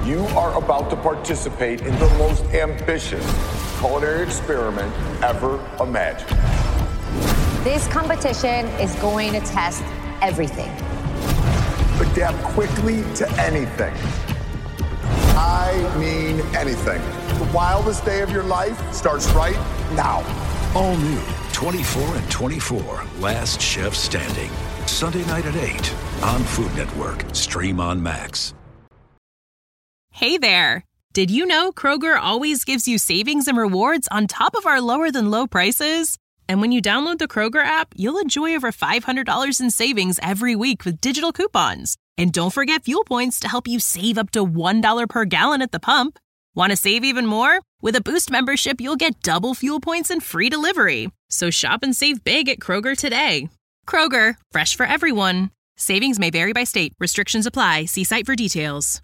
You are about to participate in the most ambitious culinary experiment ever imagined. This competition is going to test everything. Adapt quickly to anything. I mean anything. The wildest day of your life starts right now. All new 24 and 24, Last Chef Standing. Sunday night at 8 on Food Network. Stream on Max. Hey there! Did you know Kroger always gives you savings and rewards on top of our lower-than-low prices? And when you download the Kroger app, you'll enjoy over $500 in savings every week with digital coupons. And don't forget fuel points to help you save up to $1 per gallon at the pump. Want to save even more? With a Boost membership, you'll get double fuel points and free delivery. So shop and save big at Kroger today. Kroger, fresh for everyone. Savings may vary by state. Restrictions apply. See site for details.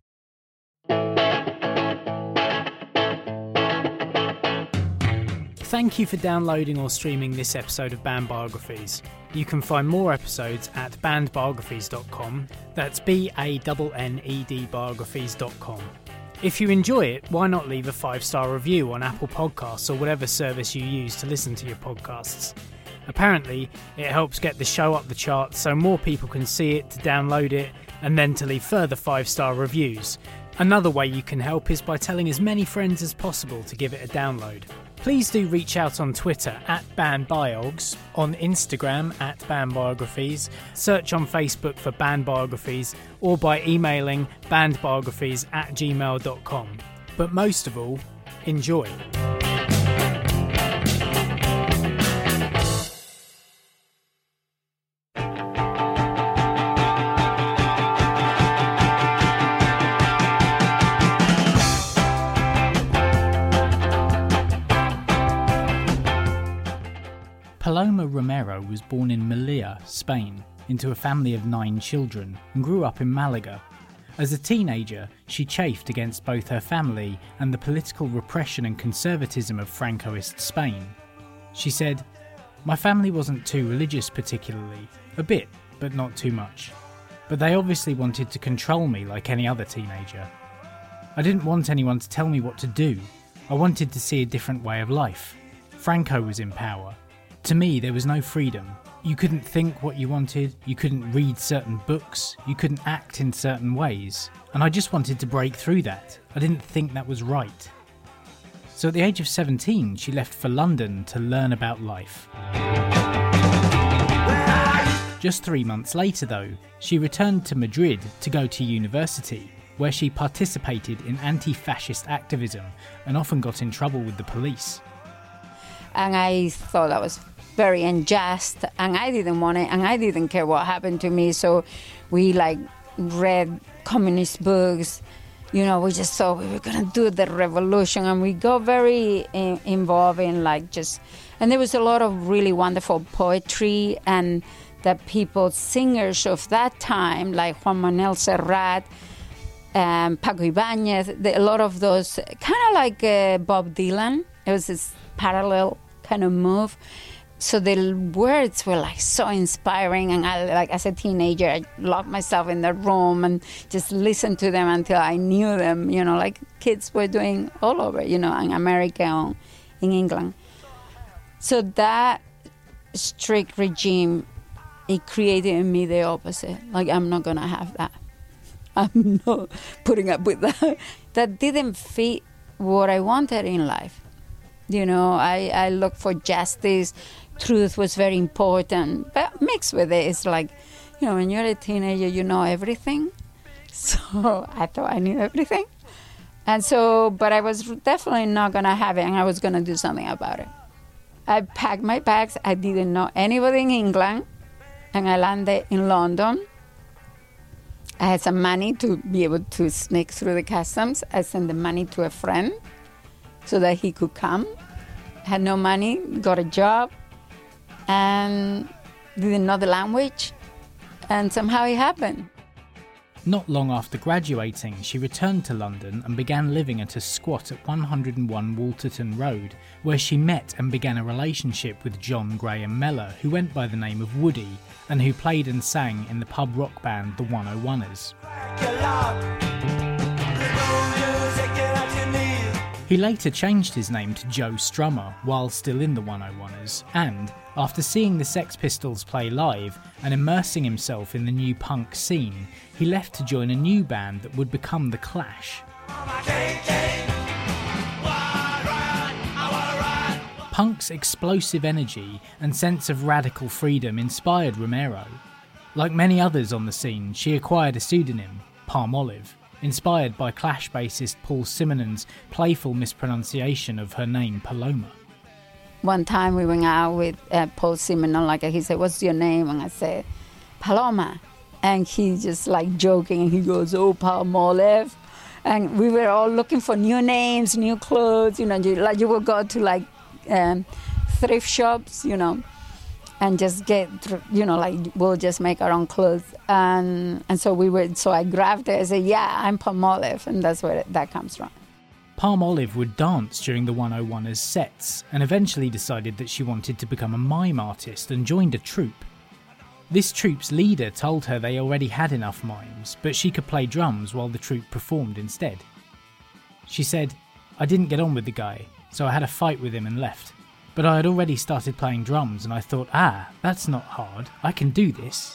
Thank you for downloading or streaming this episode of Band Biographies. You can find more episodes at bandbiographies.com. That's BANNED biographies.com. If you enjoy it, why not leave a 5-star review on Apple Podcasts or whatever service you use to listen to your podcasts. Apparently, it helps get the show up the charts so more people can see it, to download it, and then to leave further 5-star reviews. Another way you can help is by telling as many friends as possible to give it a download. Please do reach out on Twitter at BandBiogs, on Instagram at BandBiographies, search on Facebook for Band Biographies, or by emailing bandbiographies@gmail.com. But most of all, enjoy. Paloma Romero was born in Melilla, Spain, into a family of 9 children and grew up in Malaga. As a teenager, she chafed against both her family and the political repression and conservatism of Francoist Spain. She said, "My family wasn't too religious particularly, a bit, but not too much. But they obviously wanted to control me like any other teenager. I didn't want anyone to tell me what to do. I wanted to see a different way of life. Franco was in power. To me, there was no freedom. You couldn't think what you wanted, you couldn't read certain books, you couldn't act in certain ways. And I just wanted to break through that. I didn't think that was right." So at the age of 17, she left for London to learn about life. Just 3 months later, though, she returned to Madrid to go to university, where she participated in anti-fascist activism and often got in trouble with the police. And I thought that was very unjust, and I didn't want it, and I didn't care what happened to me. So we read communist books. We just thought we were going to do the revolution, and we got very involved in and there was a lot of really wonderful poetry, and the singers of that time, like Juan Manuel Serrat, Paco Ibáñez, a lot of those, kind of like Bob Dylan. It was this parallel kind of move. So the words were so inspiring, and I, as a teenager, I locked myself in the room and just listened to them until I knew them, like kids were doing all over, in America or in England. So that strict regime, it created in me the opposite. I'm not going to have that. I'm not putting up with that. That didn't fit what I wanted in life. I looked for justice. Truth was very important. But mixed with it, it's when you're a teenager, you know everything. So I thought I knew everything. And so, but I was definitely not going to have it, and I was going to do something about it. I packed my bags. I didn't know anybody in England, and I landed in London. I had some money to be able to sneak through the customs. I sent the money to a friend so that he could come. Had no money, got a job, and didn't know the language, and somehow it happened. Not long after graduating, she returned to London and began living at a squat at 101 Walterton Road, where she met and began a relationship with John Graham Mellor, who went by the name of Woody, and who played and sang in the pub rock band The 101ers. He later changed his name to Joe Strummer while still in the 101ers, and, after seeing the Sex Pistols play live and immersing himself in the new punk scene, he left to join a new band that would become The Clash. Punk's explosive energy and sense of radical freedom inspired Romero. Like many others on the scene, she acquired a pseudonym, Palmolive, inspired by Clash bassist Paul Simonon's playful mispronunciation of her name Paloma. One time we went out with Paul Simonon, he said, "What's your name?" And I said, "Paloma." And he just joking, and he goes, "Oh, Palmolive." And we were all looking for new names, new clothes, you will go to thrift shops, and just get, we'll just make our own clothes. And so I grabbed it and said, "Yeah, I'm Palmolive," and that's where that comes from. Palmolive would dance during the 101ers sets and eventually decided that she wanted to become a mime artist and joined a troupe. This troupe's leader told her they already had enough mimes, but she could play drums while the troupe performed instead. She said, "I didn't get on with the guy, so I had a fight with him and left. But I had already started playing drums and I thought, that's not hard, I can do this."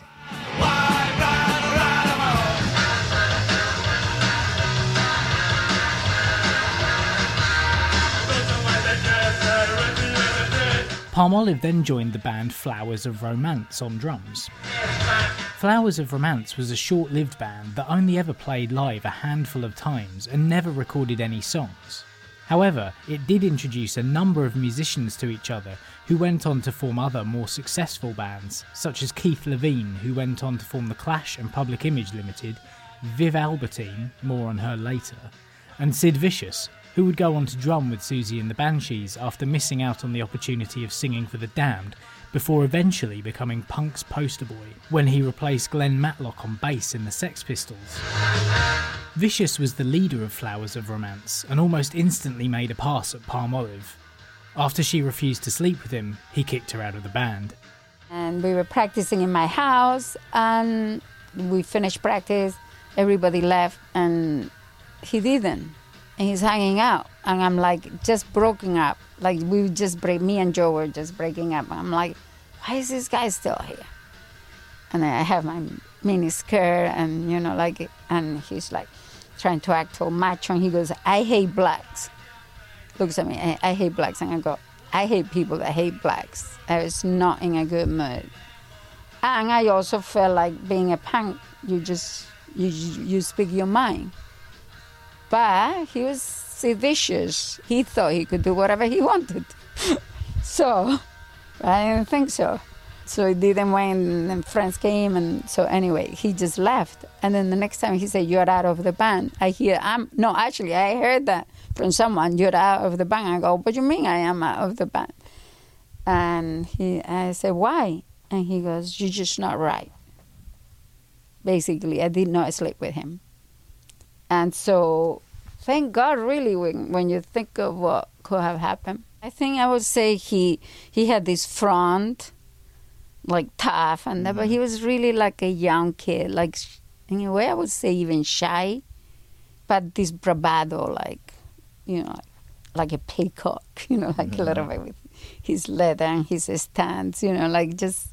Palmolive then joined the band Flowers of Romance on drums. Flowers of Romance was a short-lived band that only ever played live a handful of times and never recorded any songs. However, it did introduce a number of musicians to each other who went on to form other more successful bands, such as Keith Levine, who went on to form The Clash and Public Image Limited, Viv Albertine, more on her later, and Sid Vicious, who would go on to drum with Susie and the Banshees after missing out on the opportunity of singing for The Damned, before eventually becoming punk's poster boy when he replaced Glenn Matlock on bass in the Sex Pistols. Vicious was the leader of Flowers of Romance and almost instantly made a pass at Palmolive. After she refused to sleep with him, he kicked her out of the band. And we were practicing in my house, and we finished practice, everybody left, and he didn't. And he's hanging out, and I'm just broken up. Me and Joe were just breaking up. I'm like, why is this guy still here? And I have my mini skirt, and and he's trying to act all macho, and he goes, "I hate blacks." Looks at me, I hate blacks, and I go, "I hate people that hate blacks." I was not in a good mood. And I also felt like being a punk, you speak your mind. But he was seditious. He thought he could do whatever he wanted. So I didn't think so. So he didn't when and friends came, and so anyway, he just left. And then the next time he said, "You're out of the band." I heard that from someone, "You're out of the band." I go, "What do you mean I am out of the band?" And I said, "Why?" And he goes, "You're just not right." Basically, I did not sleep with him. And so, thank God, really, when you think of what could have happened. I think I would say he had this front, tough, and but he was really like a young kid, in a way I would say even shy, but this bravado, like a peacock, a little bit with his leather and his stance, just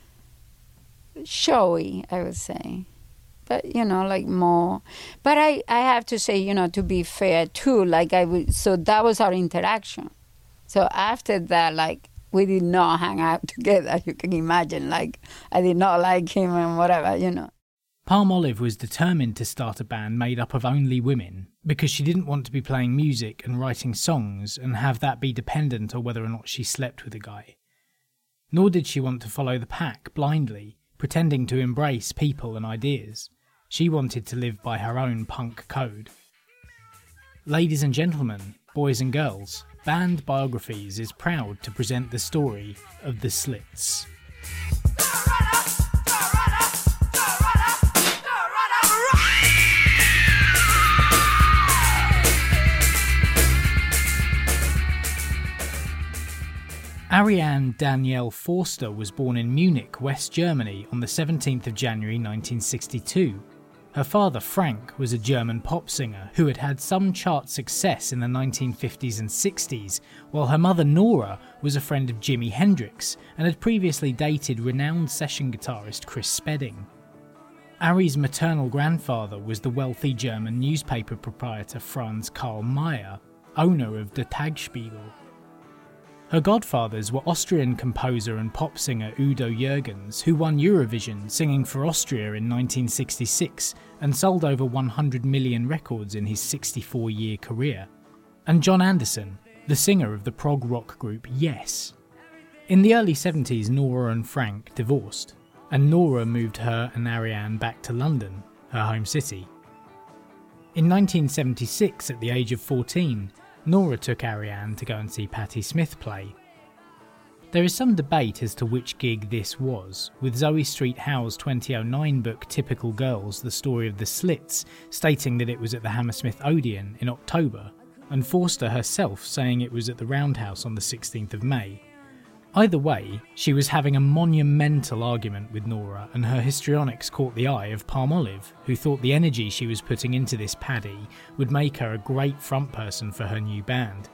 showy, I would say. But, more. But I have to say, to be fair, too, so that was our interaction. So after that, we did not hang out together, you can imagine. I did not like him and whatever, Palmolive was determined to start a band made up of only women, because she didn't want to be playing music and writing songs and have that be dependent on whether or not she slept with a guy. Nor did she want to follow the pack blindly, pretending to embrace people and ideas. She wanted to live by her own punk code. Ladies and gentlemen, boys and girls, Band Biographies is proud to present the story of the Slits. Ariane Danielle Forster was born in Munich, West Germany on the 17th of January 1962. Her father, Frank, was a German pop singer who had had some chart success in the 1950s and 60s, while her mother, Nora, was a friend of Jimi Hendrix and had previously dated renowned session guitarist Chris Spedding. Ari's maternal grandfather was the wealthy German newspaper proprietor Franz Karl Mayer, owner of Der Tagesspiegel. Her godfathers were Austrian composer and pop singer Udo Jürgens, who won Eurovision singing for Austria in 1966 and sold over 100 million records in his 64-year career, and John Anderson, the singer of the prog rock group Yes. In the early 70s, Nora and Frank divorced, and Nora moved her and Ariane back to London, her home city. In 1976, at the age of 14, Nora took Ariane to go and see Patti Smith play. There is some debate as to which gig this was, with Zoe Street Howe's 2009 book Typical Girls, The Story of the Slits, stating that it was at the Hammersmith Odeon in October, and Forster herself saying it was at the Roundhouse on the 16th of May. Either way, she was having a monumental argument with Nora, and her histrionics caught the eye of Palmolive, who thought the energy she was putting into this Paddy would make her a great frontperson for her new band.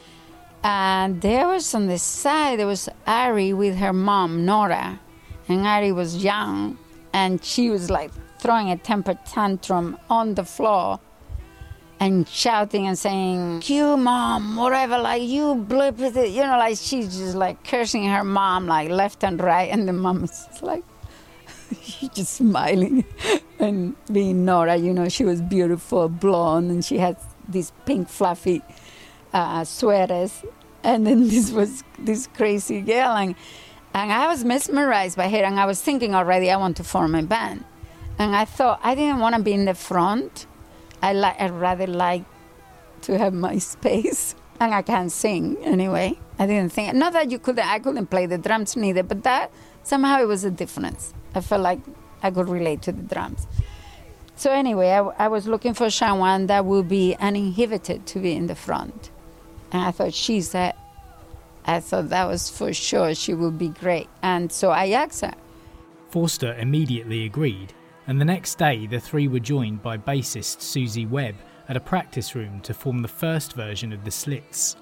And there was on the side, there was Ari with her mom, Nora, and Ari was young, and she was like throwing a temper tantrum on the floor and shouting and saying, "You mom," whatever, like, "you blip with it," like she's just like cursing her mom like left and right, and the mom is just like, she's just smiling and being Nora, she was beautiful, blonde, and she had these pink fluffy sweaters, and then this was this crazy girl, and I was mesmerized by her, and I was thinking already I want to form a band, and I thought I didn't want to be in the front. I'd rather like to have my space, and I can't sing anyway. I didn't think, not that I couldn't play the drums neither, but that somehow it was a difference. I felt like I could relate to the drums. So anyway, I was looking for someone that would be uninhibited to be in the front, and I thought I thought that was for sure she would be great, and so I asked her. Forster immediately agreed. And the next day the three were joined by bassist Susie Webb at a practice room to form the first version of the Slits.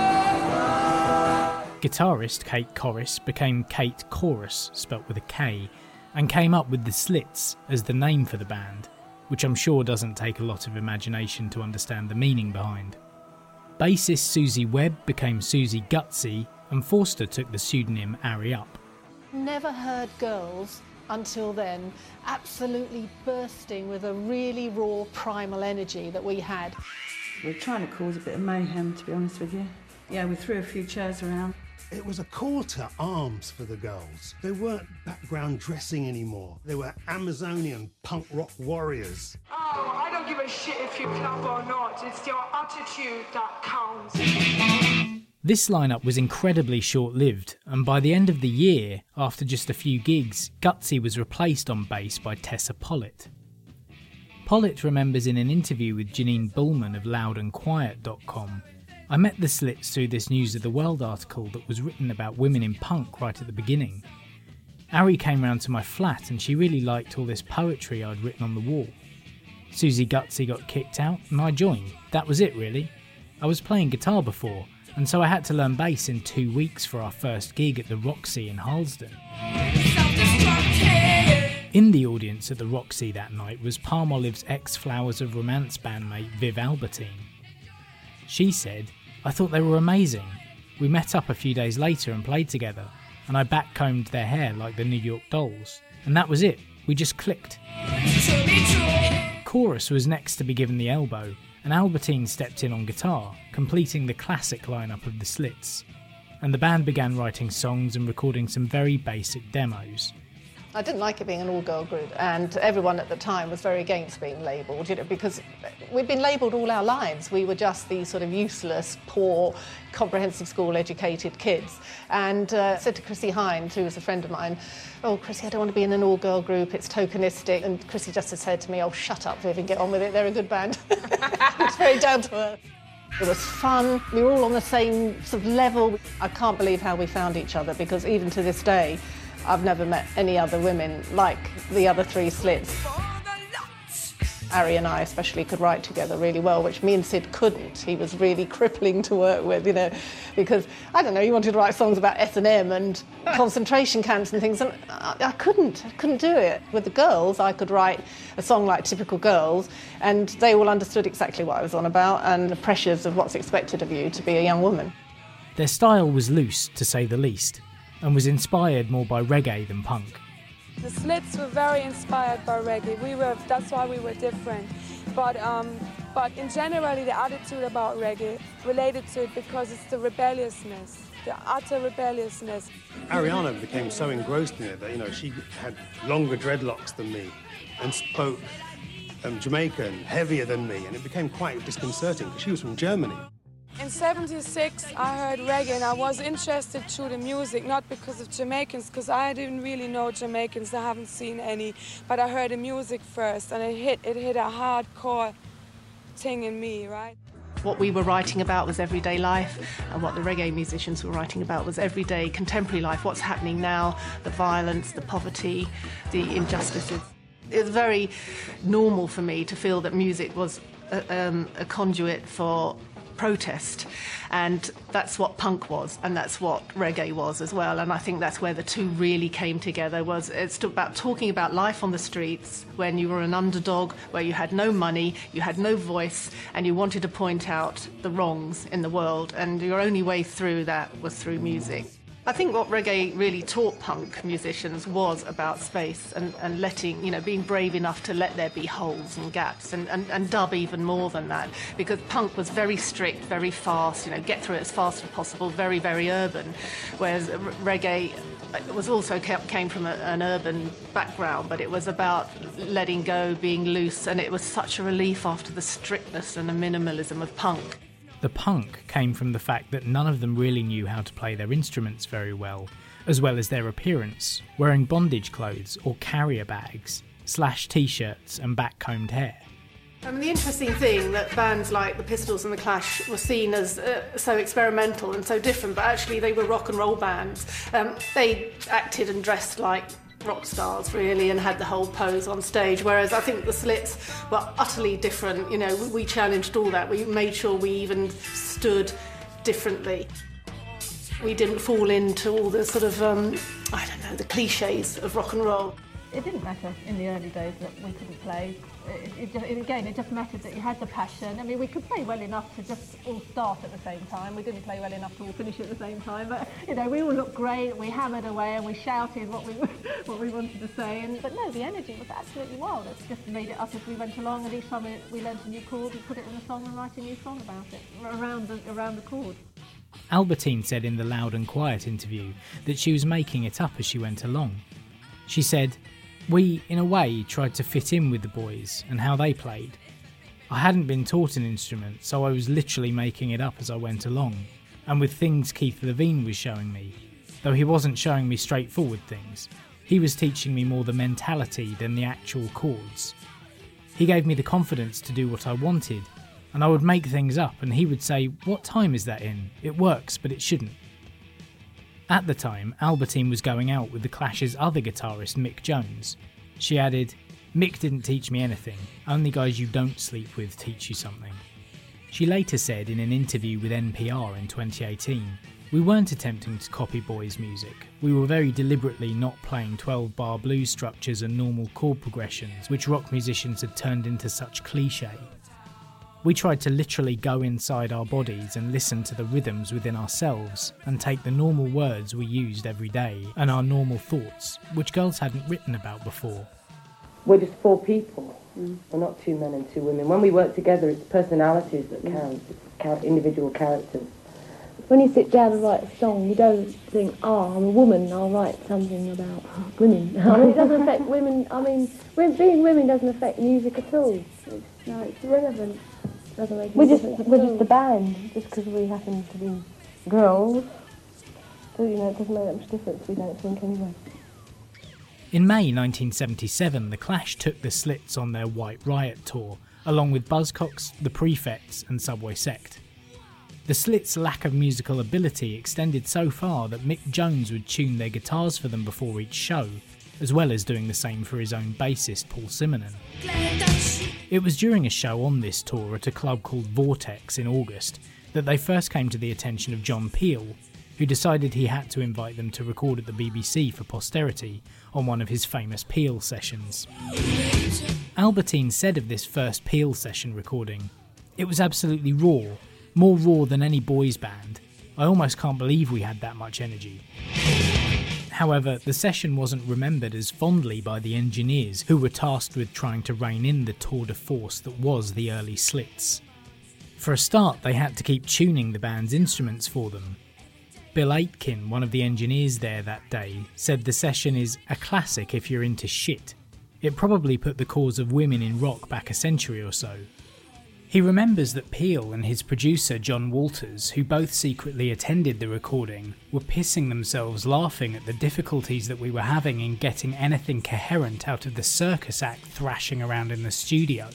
Guitarist Kate Corris became Kate Chorus, spelt with a K, and came up with the Slits as the name for the band, which I'm sure doesn't take a lot of imagination to understand the meaning behind. Bassist Susie Webb became Susie Gutsy, and Forster took the pseudonym Ari Up. Never heard girls until then absolutely bursting with a really raw primal energy that we had. We're trying to cause a bit of mayhem, to be honest with you. Yeah, we threw a few chairs around. It was a call to arms for the girls. They weren't background dressing anymore. They were Amazonian punk rock warriors. Oh, I don't give a shit if you clap or not. It's your attitude that counts. This lineup was incredibly short-lived, and by the end of the year, after just a few gigs, Gutsy was replaced on bass by Tessa Pollitt. Pollitt remembers in an interview with Janine Bullman of loudandquiet.com, "I met the Slits through this News of the World article that was written about women in punk right at the beginning. Ari came round to my flat and she really liked all this poetry I'd written on the wall. Susie Gutsy got kicked out and I joined. That was it really. I was playing guitar before, and so I had to learn bass in 2 weeks for our first gig at the Roxy in Harlesden." In the audience at the Roxy that night was Palmolive's ex-Flowers of Romance bandmate Viv Albertine. She said, "I thought they were amazing. We met up a few days later and played together, and I backcombed their hair like the New York Dolls, and that was it. We just clicked." Chorus was next to be given the elbow, and Albertine stepped in on guitar, completing the classic lineup of the Slits, and the band began writing songs and recording some very basic demos. I didn't like it being an all-girl group, and everyone at the time was very against being labelled, because we'd been labelled all our lives. We were just these sort of useless, poor, comprehensive school-educated kids. And I said to Chrissie Hynde, who was a friend of mine, "Oh, Chrissie, I don't want to be in an all-girl group, it's tokenistic." And Chrissie just said to me, "Oh, shut up, Viv, and get on with it, they're a good band." It's very down to earth. It was fun, we were all on the same sort of level. I can't believe how we found each other, because even to this day, I've never met any other women like the other three Slits. Ari and I especially could write together really well, which me and Sid couldn't. He was really crippling to work with, you know, because, I don't know, he wanted to write songs about S&M and concentration camps and things, and I couldn't do it. With the girls, I could write a song like Typical Girls, and they all understood exactly what I was on about and the pressures of what's expected of you to be a young woman. Their style was loose, to say the least, and was inspired more by reggae than punk. The Slits were very inspired by reggae. That's why we were different. But in generally, the attitude about reggae related to it because it's the rebelliousness, the utter rebelliousness. Ariana became so engrossed in it that, you know, she had longer dreadlocks than me and spoke Jamaican, heavier than me, and it became quite disconcerting because she was from Germany. In '76, I heard reggae, and I was interested through the music, not because of Jamaicans, because I didn't really know Jamaicans, I haven't seen any, but I heard the music first, and it hit a hardcore thing in me, right? What we were writing about was everyday life, and what the reggae musicians were writing about was everyday contemporary life, what's happening now, the violence, the poverty, the injustices. It was very normal for me to feel that music was a conduit for protest, and that's what punk was, and that's what reggae was as well, and I think that's where the two really came together. It's about talking about life on the streets when you were an underdog, where you had no money, you had no voice, and you wanted to point out the wrongs in the world, and your only way through that was through music. I think what reggae really taught punk musicians was about space and letting, you know, being brave enough to let there be holes and gaps and dub even more than that, because punk was very strict, very fast, you know, get through it as fast as possible, very, very urban, whereas reggae was also came from an urban background, but it was about letting go, being loose, and it was such a relief after the strictness and the minimalism of punk. The punk came from the fact that none of them really knew how to play their instruments very well as their appearance, wearing bondage clothes or carrier bags, slashed t-shirts and back-combed hair. I mean, the interesting thing that bands like the Pistols and the Clash were seen as so experimental and so different, but actually they were rock and roll bands. They acted and dressed like rock stars, really, and had the whole pose on stage, whereas I think the Slits were utterly different. You know, we challenged all that. We made sure we even stood differently. We didn't fall into all the sort of, the cliches of rock and roll. It didn't matter in the early days that we couldn't play. It just mattered that you had the passion. I mean, we could play well enough to just all start at the same time. We didn't play well enough to all finish at the same time. But, you know, we all looked great. We hammered away and we shouted what we wanted to say. But no, the energy was absolutely wild. It just made it up as we went along. And each time we learned a new chord, we put it in a song and write a new song about it, around the chord. Albertine said in the Loud and Quiet interview that she was making it up as she went along. She said, "We, in a way, tried to fit in with the boys and how they played. I hadn't been taught an instrument, so I was literally making it up as I went along, and with things Keith Levine was showing me, though he wasn't showing me straightforward things. He was teaching me more the mentality than the actual chords. He gave me the confidence to do what I wanted, and I would make things up and he would say, 'What time is that in? It works, but it shouldn't.'" At the time, Albertine was going out with the Clash's other guitarist, Mick Jones. She added, "Mick didn't teach me anything. Only guys you don't sleep with teach you something." She later said in an interview with NPR in 2018, "We weren't attempting to copy boys' music. We were very deliberately not playing 12-bar blues structures and normal chord progressions, which rock musicians had turned into such cliché. We tried to literally go inside our bodies and listen to the rhythms within ourselves and take the normal words we used every day and our normal thoughts, which girls hadn't written about before." We're just four people. We're not two men and two women. When we work together, it's personalities that count, it's individual characters. When you sit down and write a song, you don't think, "Oh, I'm a woman, I'll write something about women." I mean, it doesn't affect women. I mean, being women doesn't affect music at all. It's irrelevant. We're just a band, just because we happen to be girls. So, you know, it doesn't make that much difference, we don't think, anyway. In May 1977, the Clash took the Slits on their White Riot tour, along with Buzzcocks, the Prefects and Subway Sect. The Slits' lack of musical ability extended so far that Mick Jones would tune their guitars for them before each show, as well as doing the same for his own bassist Paul Simonon. It was during a show on this tour at a club called Vortex in August that they first came to the attention of John Peel, who decided he had to invite them to record at the BBC for posterity on one of his famous Peel sessions. Albertine said of this first Peel session recording, "It was absolutely raw, more raw than any boys band. I almost can't believe we had that much energy." However, the session wasn't remembered as fondly by the engineers who were tasked with trying to rein in the tour de force that was the early Slits. For a start, they had to keep tuning the band's instruments for them. Bill Aitken, one of the engineers there that day, said the session is a classic if you're into shit. It probably put the cause of women in rock back a century or so. He remembers that Peel and his producer John Walters, who both secretly attended the recording, were pissing themselves laughing at the difficulties that we were having in getting anything coherent out of the circus act thrashing around in the studio.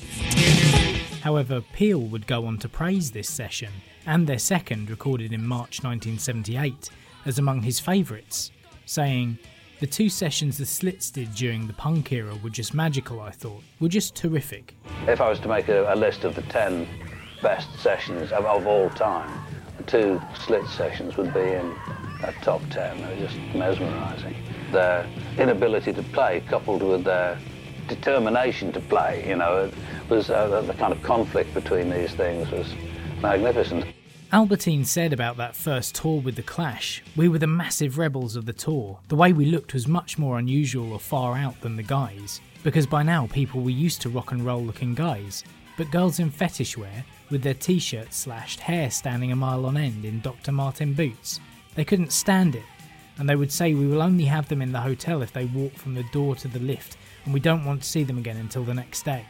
However, Peel would go on to praise this session, and their second, recorded in March 1978, as among his favourites, saying, "The two sessions the Slits did during the punk era were just magical, I thought, were just terrific." If I was to make a list of the 10 best sessions of all time, the two Slits sessions would be in that top 10. They were just mesmerising. Their inability to play, coupled with their determination to play, was the kind of conflict between these things was magnificent. Albertine said about that first tour with The Clash, "We were the massive rebels of the tour. The way we looked was much more unusual or far out than the guys, because by now people were used to rock and roll looking guys, but girls in fetish wear, with their t-shirts slashed, hair standing a mile on end in Dr. Martin boots. They couldn't stand it, and they would say we will only have them in the hotel if they walk from the door to the lift, and we don't want to see them again until the next day."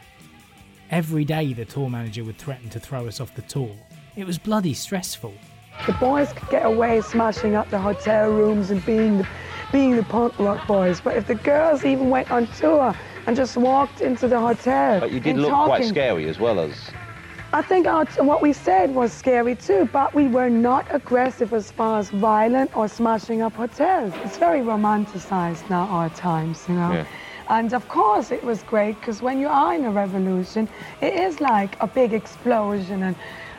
Every day the tour manager would threaten to throw us off the tour. It was bloody stressful. The boys could get away smashing up the hotel rooms and being the punk rock boys, but if the girls even went on tour and just walked into the hotel... But you did look quite scary as well as... I think what we said was scary too, but we were not aggressive as far as violent or smashing up hotels. It's very romanticised now, our times, Yeah. And of course it was great, because when you are in a revolution, it is like a big explosion and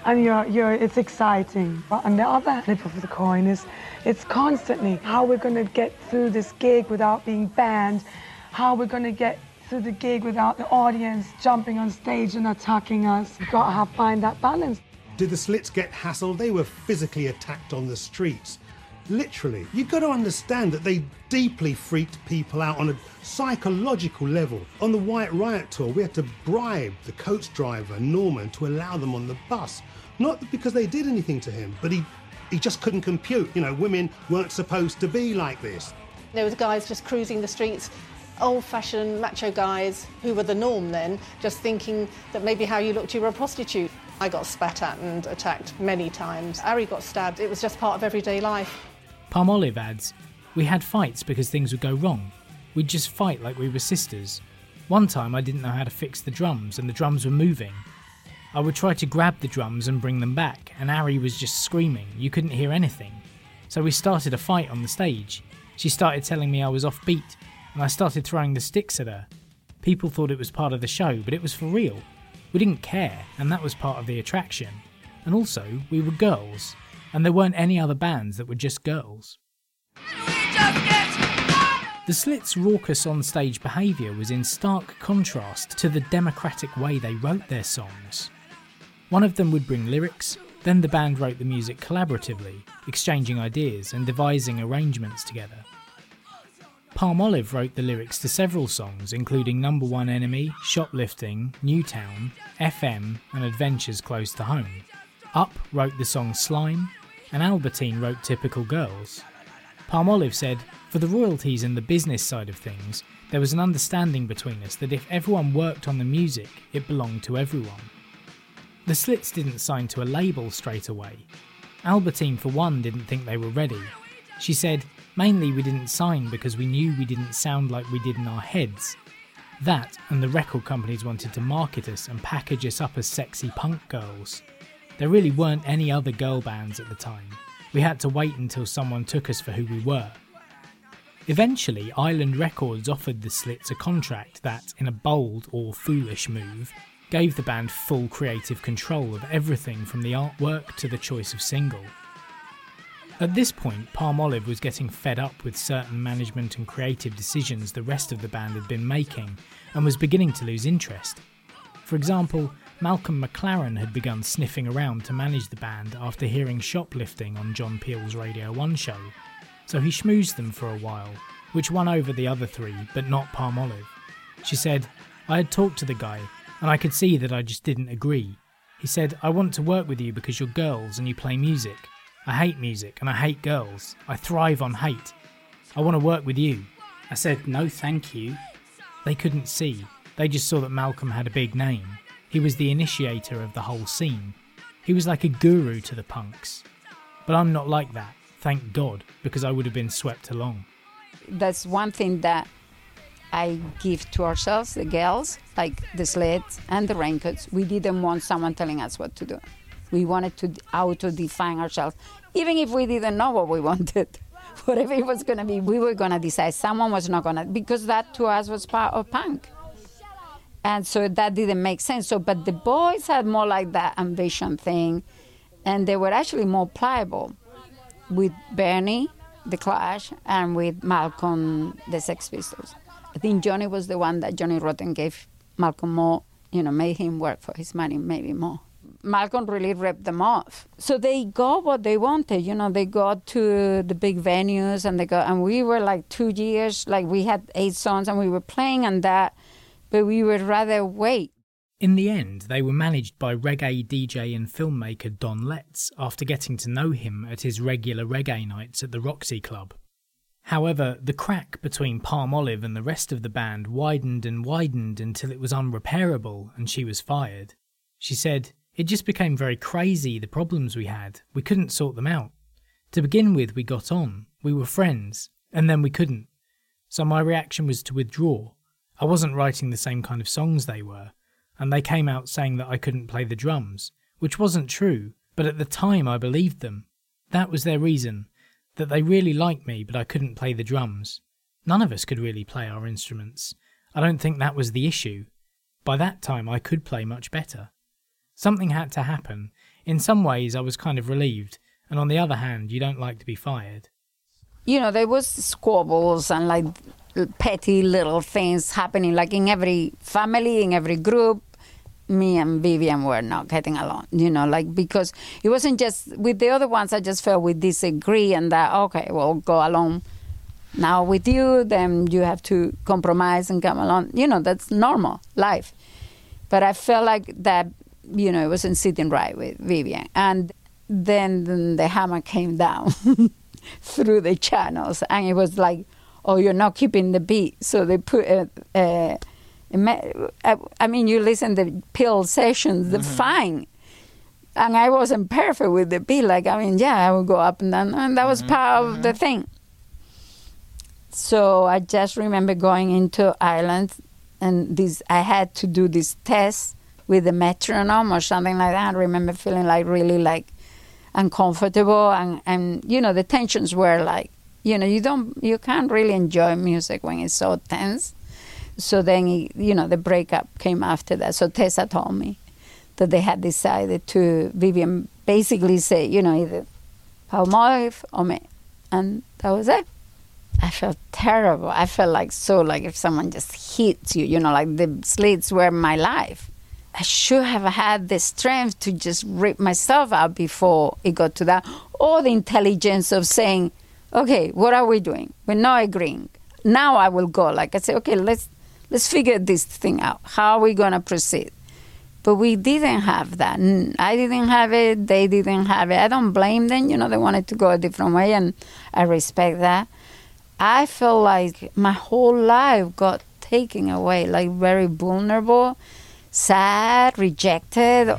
it's exciting. But on the other flip of the coin is, it's constantly how we're going to get through this gig without being banned, how we're going to get through the gig without the audience jumping on stage and attacking us. You've got to find that balance. Did the Slits get hassled? They were physically attacked on the streets. Literally. You've got to understand that they deeply freaked people out on a psychological level. On the White Riot tour, we had to bribe the coach driver, Norman, to allow them on the bus. Not because they did anything to him, but he just couldn't compute. Women weren't supposed to be like this. There was guys just cruising the streets, old-fashioned macho guys who were the norm then, just thinking that maybe how you looked, you were a prostitute. I got spat at and attacked many times. Ari got stabbed. It was just part of everyday life. Palmolive adds, "We had fights because things would go wrong. We'd just fight like we were sisters. One time I didn't know how to fix the drums and the drums were moving. I would try to grab the drums and bring them back, and Ari was just screaming. You couldn't hear anything. So we started a fight on the stage. She started telling me I was off beat, and I started throwing the sticks at her. People thought it was part of the show, but it was for real. We didn't care, and that was part of the attraction. And also, we were girls, and there weren't any other bands that were just girls." The Slits' raucous on-stage behaviour was in stark contrast to the democratic way they wrote their songs. One of them would bring lyrics, then the band wrote the music collaboratively, exchanging ideas and devising arrangements together. Palmolive wrote the lyrics to several songs, including Number One Enemy, Shoplifting, Newtown, FM, and Adventures Close to Home. Up wrote the song Slime, and Albertine wrote Typical Girls. Palmolive said, "For the royalties and the business side of things, there was an understanding between us that if everyone worked on the music, it belonged to everyone." The Slits didn't sign to a label straight away. Albertine, for one, didn't think they were ready. She said, "Mainly we didn't sign because we knew we didn't sound like we did in our heads. That and the record companies wanted to market us and package us up as sexy punk girls. There really weren't any other girl bands at the time. We had to wait until someone took us for who we were." Eventually, Island Records offered the Slits a contract that, in a bold or foolish move, gave the band full creative control of everything from the artwork to the choice of single. At this point, Palmolive was getting fed up with certain management and creative decisions the rest of the band had been making and was beginning to lose interest. For example, Malcolm McLaren had begun sniffing around to manage the band after hearing Shoplifting on John Peel's Radio 1 show, so he schmoozed them for a while, which won over the other three, but not Palmolive. She said, "I had talked to the guy, and I could see that I just didn't agree. He said, I want to work with you because you're girls and you play music. I hate music and I hate girls. I thrive on hate. I want to work with you." I said, "No thank you." They couldn't see. They just saw that Malcolm had a big name. He was the initiator of the whole scene. He was like a guru to the punks. But I'm not like that, thank God, because I would have been swept along. That's one thing that I give to ourselves, the girls, like the Slits and the Raincoats. We didn't want someone telling us what to do. We wanted to auto-define ourselves. Even if we didn't know what we wanted, whatever it was going to be, we were going to decide. Someone was not going to, because that to us was part of punk. And so that didn't make sense. So, but the boys had more like that ambition thing, and they were actually more pliable with Bernie, The Clash, and with Malcolm, the Sex Pistols. I think Johnny was the one that Johnny Rotten gave Malcolm more, made him work for his money, maybe more. Malcolm really ripped them off. So they got what they wanted, they got to the big venues and we were like 2 years, like we had 8 songs and we were playing on that, but we would rather wait. In the end, they were managed by reggae DJ and filmmaker Don Letts after getting to know him at his regular reggae nights at the Roxy Club. However, the crack between Palmolive and the rest of the band widened and widened until it was unrepairable and she was fired. She said, "It just became very crazy, the problems we had. We couldn't sort them out. To begin with, we got on. We were friends. And then we couldn't. So my reaction was to withdraw. I wasn't writing the same kind of songs they were. And they came out saying that I couldn't play the drums, which wasn't true, but at the time I believed them. That was their reason, that they really liked me, but I couldn't play the drums. None of us could really play our instruments. I don't think that was the issue. By that time I could play much better. Something had to happen. In some ways I was kind of relieved, and on the other hand, you don't like to be fired." There was squabbles and like petty little things happening, like in every family, in every group. Me and Vivian were not getting along, because it wasn't just with the other ones. I just felt we disagree and that, okay, we'll go along now with you, then you have to compromise and come along. That's normal life. But I felt like that, it wasn't sitting right with Vivian. And then the hammer came down through the channels and it was like, "Oh, you're not keeping the beat." So they put you listen to the Peel sessions, they're fine. And I wasn't perfect with the beat. I would go up and down, and that was part of the thing. So I just remember going into Ireland, and I had to do this test with the metronome or something like that. I remember feeling really uncomfortable, and the tensions were like, you can't really enjoy music when it's so tense. So then, the breakup came after that. So Tessa told me that they had decided to, Vivian basically say, either Palmolive or me. And that was it. I felt terrible. I felt like if someone just hits you, like the Slits were my life. I should have had the strength to just rip myself out before it got to that. Or the intelligence of saying, okay, what are we doing? We're not agreeing. Now I will go. Like I say, okay, let's figure this thing out. How are we going to proceed? But we didn't have that. I didn't have it. They didn't have it. I don't blame them. They wanted to go a different way, and I respect that. I feel like my whole life got taken away, like very vulnerable, sad, rejected.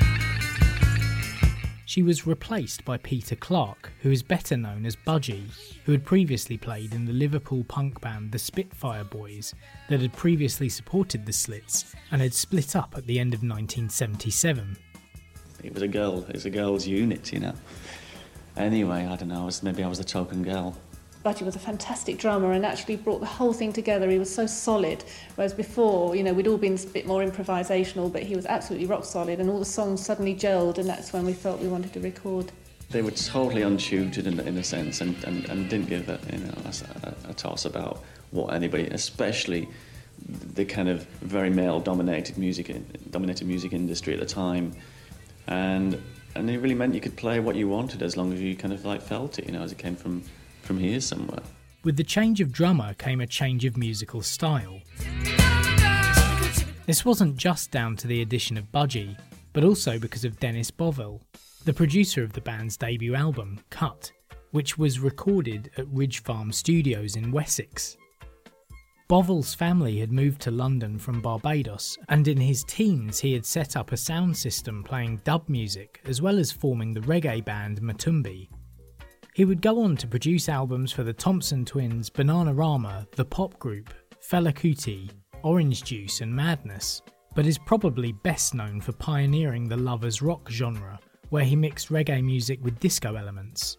She was replaced by Peter Clark, who is better known as Budgie, who had previously played in the Liverpool punk band The Spitfire Boys that had previously supported the Slits and had split up at the end of 1977. It was a girl's unit, Anyway, I don't know, maybe I was the token girl. Budgie was a fantastic drummer and actually brought the whole thing together. He was so solid, whereas before, you know, we'd all been a bit more improvisational, but he was absolutely rock solid, and all the songs suddenly gelled, and that's when we felt we wanted to record. They were totally untutored in a sense, and didn't give us a toss about what anybody, especially the kind of very male-dominated music industry at the time, and it really meant you could play what you wanted as long as you kind of like felt it, you know, as it came from here somewhere. With the change of drummer came a change of musical style. This wasn't just down to the addition of Budgie, but also because of Dennis Bovell, the producer of the band's debut album, Cut, which was recorded at Ridge Farm Studios in Wessex. Bovell's family had moved to London from Barbados, and in his teens he had set up a sound system playing dub music as well as forming the reggae band Matumbi. He would go on to produce albums for the Thompson Twins, Bananarama, The Pop Group, Fela Kuti, Orange Juice and Madness, but is probably best known for pioneering the lovers rock genre, where he mixed reggae music with disco elements.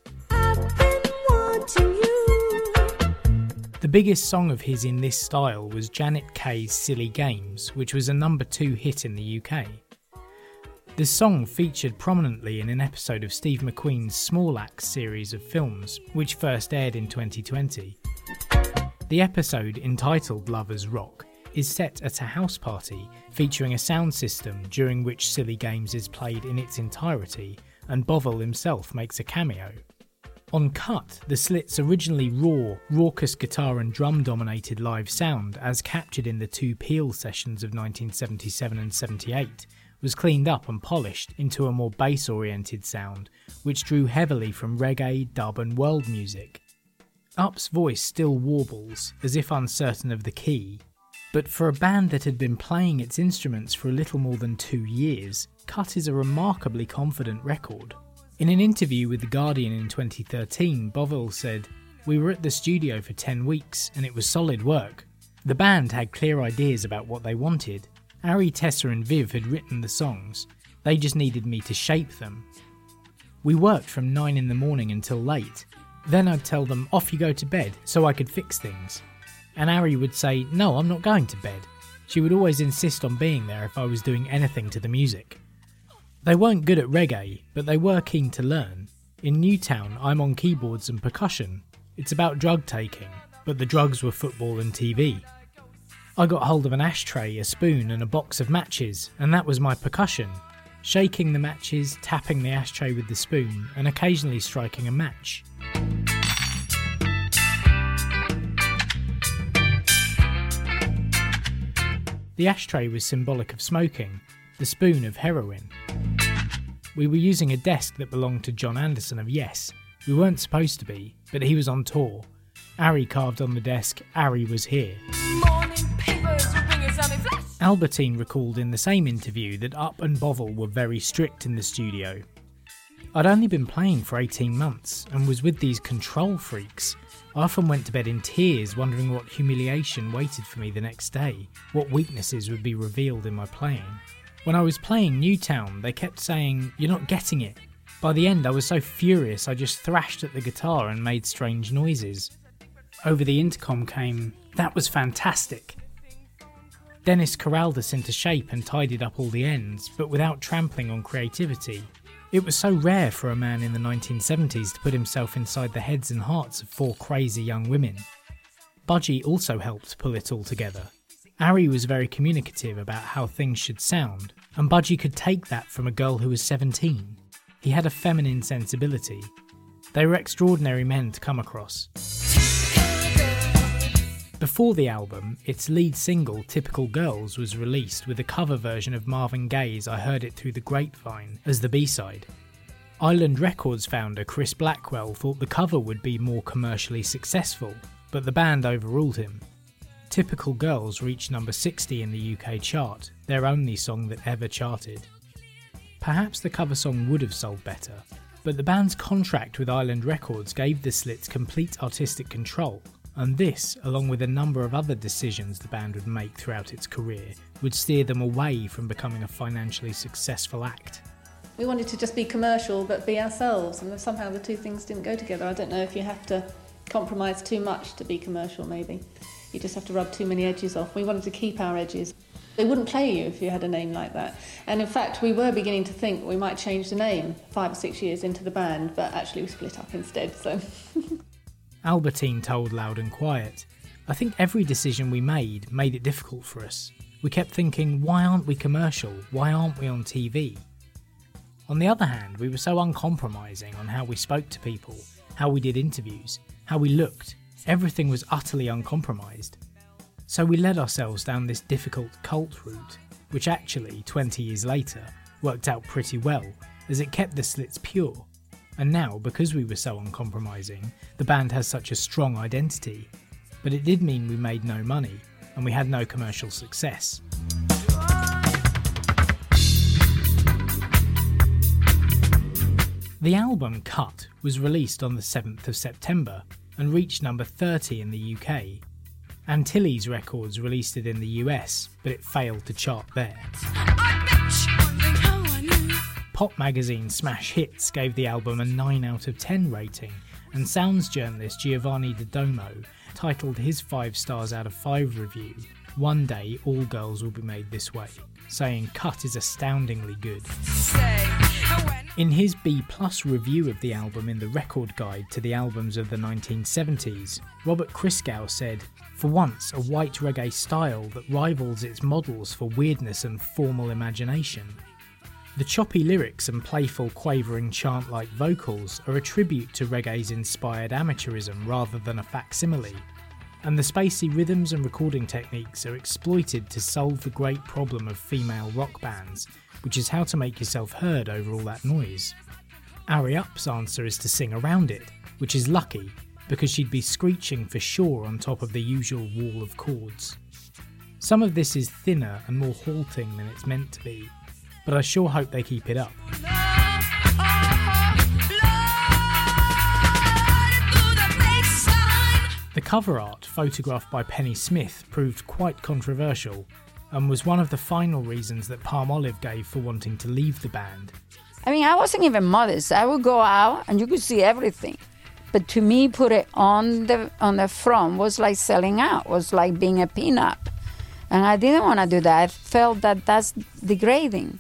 The biggest song of his in this style was Janet Kay's Silly Games, which was a number 2 hit in the UK. The song featured prominently in an episode of Steve McQueen's Small Axe series of films, which first aired in 2020. The episode, entitled Lovers Rock, is set at a house party featuring a sound system during which Silly Games is played in its entirety, and Bovell himself makes a cameo. On Cut, the Slits' originally raw, raucous guitar and drum dominated live sound, as captured in the 2 Peel sessions of 1977 and 78, was cleaned up and polished into a more bass-oriented sound, which drew heavily from reggae, dub and world music. Up's voice still warbles, as if uncertain of the key, but for a band that had been playing its instruments for a little more than 2 years, Cut is a remarkably confident record. In an interview with The Guardian in 2013, Bovell said, "We were at the studio for 10 weeks and it was solid work. The band had clear ideas about what they wanted. Ari, Tessa and Viv had written the songs. They just needed me to shape them. We worked from 9 in the morning until late. Then I'd tell them, off you go to bed, so I could fix things. And Ari would say, no, I'm not going to bed. She would always insist on being there if I was doing anything to the music. They weren't good at reggae, but they were keen to learn. In Newtown, I'm on keyboards and percussion. It's about drug taking, but the drugs were football and TV. I got hold of an ashtray, a spoon and a box of matches, and that was my percussion. Shaking the matches, tapping the ashtray with the spoon, and occasionally striking a match. The ashtray was symbolic of smoking, the spoon of heroin. We were using a desk that belonged to John Anderson of Yes. We weren't supposed to be, but he was on tour. Ari carved on the desk, Ari was here. Albertine recalled in the same interview that Up and Bovell were very strict in the studio. I'd only been playing for 18 months and was with these control freaks. I often went to bed in tears, wondering what humiliation waited for me the next day, what weaknesses would be revealed in my playing. When I was playing Newtown, they kept saying, "You're not getting it." By the end, I was so furious I just thrashed at the guitar and made strange noises. Over the intercom came, "That was fantastic." Dennis corralled us into shape and tidied up all the ends, but without trampling on creativity. It was so rare for a man in the 1970s to put himself inside the heads and hearts of 4 crazy young women. Budgie also helped pull it all together. Ari was very communicative about how things should sound, and Budgie could take that from a girl who was 17. He had a feminine sensibility. They were extraordinary men to come across. Before the album, its lead single, Typical Girls, was released with a cover version of Marvin Gaye's I Heard It Through the Grapevine as the B-side. Island Records founder Chris Blackwell thought the cover would be more commercially successful, but the band overruled him. Typical Girls reached number 60 in the UK chart, their only song that ever charted. Perhaps the cover song would have sold better, but the band's contract with Island Records gave the Slits complete artistic control, and this, along with a number of other decisions the band would make throughout its career, would steer them away from becoming a financially successful act. We wanted to just be commercial but be ourselves, and somehow the two things didn't go together. I don't know if you have to compromise too much to be commercial, maybe. You just have to rub too many edges off. We wanted to keep our edges. They wouldn't play you if you had a name like that. And in fact, we were beginning to think we might change the name 5 or 6 years into the band, but actually we split up instead, so... Albertine told Loud and Quiet, "I think every decision we made it difficult for us. We kept thinking, why aren't we commercial? Why aren't we on TV? On the other hand, we were so uncompromising on how we spoke to people, how we did interviews, how we looked. Everything was utterly uncompromised. So we led ourselves down this difficult cult route, which actually, 20 years later, worked out pretty well, as it kept the Slits pure. And now, because we were so uncompromising, the band has such a strong identity. But it did mean we made no money, and we had no commercial success." The album Cut was released on the 7th of September and reached number 30 in the UK. Antilles Records released it in the US, but it failed to chart there. Pop magazine Smash Hits gave the album a 9 out of 10 rating, and Sounds journalist Giovanni Di Domo titled his 5 stars out of 5 review, "One day all girls will be made this way," saying Cut is astoundingly good. In his B+ review of the album in the Record Guide to the Albums of the 1970s, Robert Christgau said, "For once, a white reggae style that rivals its models for weirdness and formal imagination. The choppy lyrics and playful quavering chant-like vocals are a tribute to reggae's inspired amateurism rather than a facsimile, and the spacey rhythms and recording techniques are exploited to solve the great problem of female rock bands, which is how to make yourself heard over all that noise. Ari Up's answer is to sing around it, which is lucky, because she'd be screeching for sure on top of the usual wall of chords. Some of this is thinner and more halting than it's meant to be, but I sure hope they keep it up." The cover art, photographed by Penny Smith, proved quite controversial, and was one of the final reasons that Palmolive gave for wanting to leave the band. I mean, I wasn't even modest. I would go out and you could see everything. But to me, put it on the front was like selling out, was like being a pinup. And I didn't want to do that. I felt that that's degrading.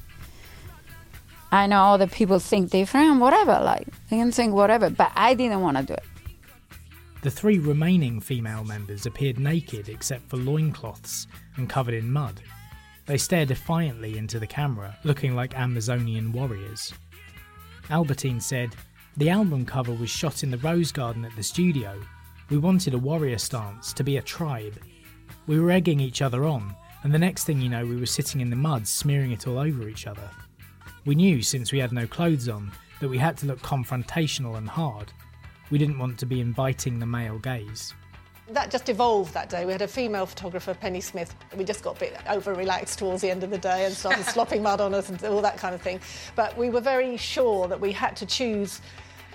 I know other people think different, whatever, like, they can think whatever, but I didn't want to do it. The 3 remaining female members appeared naked except for loincloths and covered in mud. They stared defiantly into the camera, looking like Amazonian warriors. Albertine said, "The album cover was shot in the Rose Garden at the studio. We wanted a warrior stance, to be a tribe. We were egging each other on, and the next thing you know we were sitting in the mud smearing it all over each other. We knew, since we had no clothes on, that we had to look confrontational and hard. We didn't want to be inviting the male gaze." That just evolved that day. We had a female photographer, Penny Smith. We just got a bit over-relaxed towards the end of the day and started slopping mud on us and all that kind of thing. But we were very sure that we had to choose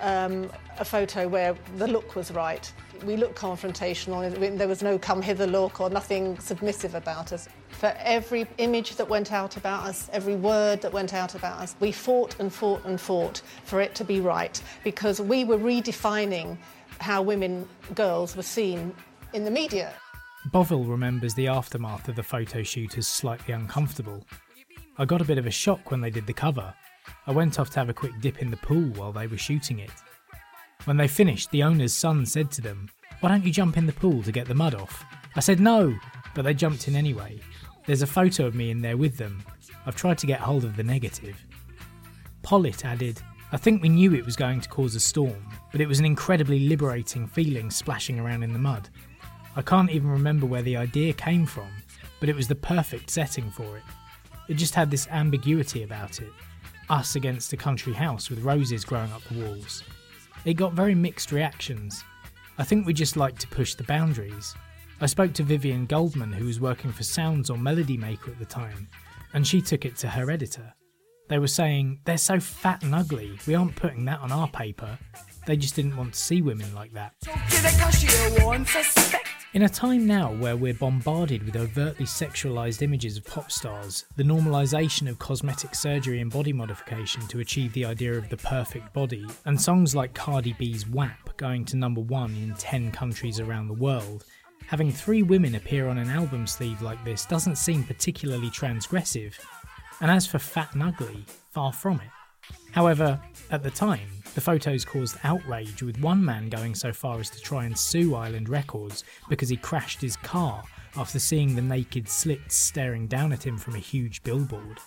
a photo where the look was right. We looked confrontational. There was no come-hither look or nothing submissive about us. For every image that went out about us, every word that went out about us, we fought and fought and fought for it to be right, because we were redefining how girls were seen in the media. Boville remembers the aftermath of the photo shoot as slightly uncomfortable. "I got a bit of a shock when they did the cover. I went off to have a quick dip in the pool while they were shooting it. When they finished, the owner's son said to them, 'Why don't you jump in the pool to get the mud off?' I said no, but they jumped in anyway. There's a photo of me in there with them. I've tried to get hold of the negative." Pollitt added, "I think we knew it was going to cause a storm, but it was an incredibly liberating feeling splashing around in the mud. I can't even remember where the idea came from, but it was the perfect setting for it. It just had this ambiguity about it. Us against a country house with roses growing up the walls. It got very mixed reactions. I think we just liked to push the boundaries. I spoke to Vivian Goldman, who was working for Sounds or Melody Maker at the time, and she took it to her editor. They were saying, 'They're so fat and ugly, we aren't putting that on our paper.' They just didn't want to see women like that." In a time now where we're bombarded with overtly sexualised images of pop stars, the normalisation of cosmetic surgery and body modification to achieve the idea of the perfect body, and songs like Cardi B's WAP going to #1 in 10 countries around the world, having 3 women appear on an album sleeve like this doesn't seem particularly transgressive. And as for fat and ugly, far from it. However, at the time, the photos caused outrage, with one man going so far as to try and sue Island Records because he crashed his car after seeing the naked Slits staring down at him from a huge billboard.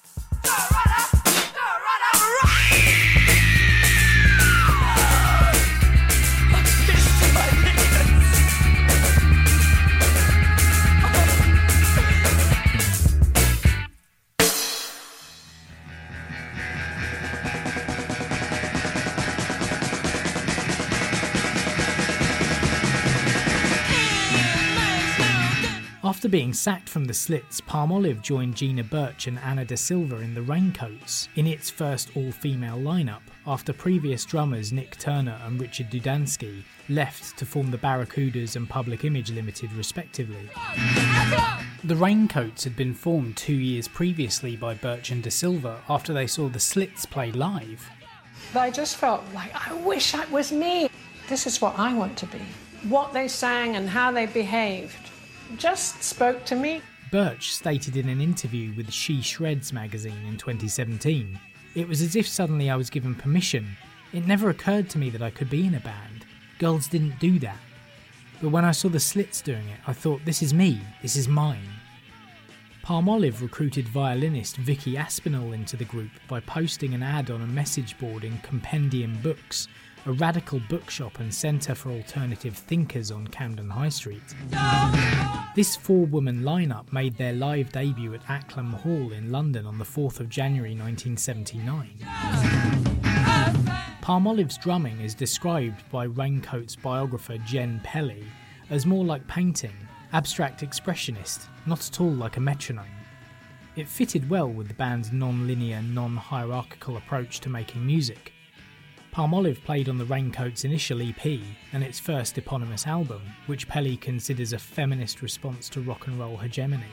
After being sacked from the Slits, Palmolive joined Gina Birch and Anna Da Silva in the Raincoats in its first all-female lineup, after previous drummers Nick Turner and Richard Dudansky left to form the Barracudas and Public Image Limited respectively. The Raincoats had been formed 2 years previously by Birch and Da Silva after they saw the Slits play live. But I just felt like, I wish that was me. This is what I want to be. What they sang and how they behaved just spoke to me. Birch stated in an interview with She Shreds magazine in 2017, "It was as if suddenly I was given permission. It never occurred to me that I could be in a band. Girls didn't do that. But when I saw the Slits doing it, I thought, this is me, this is mine." Palmolive recruited violinist Vicky Aspinall into the group by posting an ad on a message board in Compendium Books, a radical bookshop and centre for alternative thinkers on Camden High Street. This 4-woman lineup made their live debut at Acklam Hall in London on the 4th of January 1979. Palmolive's drumming is described by Raincoat's biographer Jen Pelly as more like painting, abstract expressionist, not at all like a metronome. It fitted well with the band's non-linear, non-hierarchical approach to making music. Palmolive played on the Raincoats' initial EP and its first eponymous album, which Pelly considers a feminist response to rock and roll hegemony.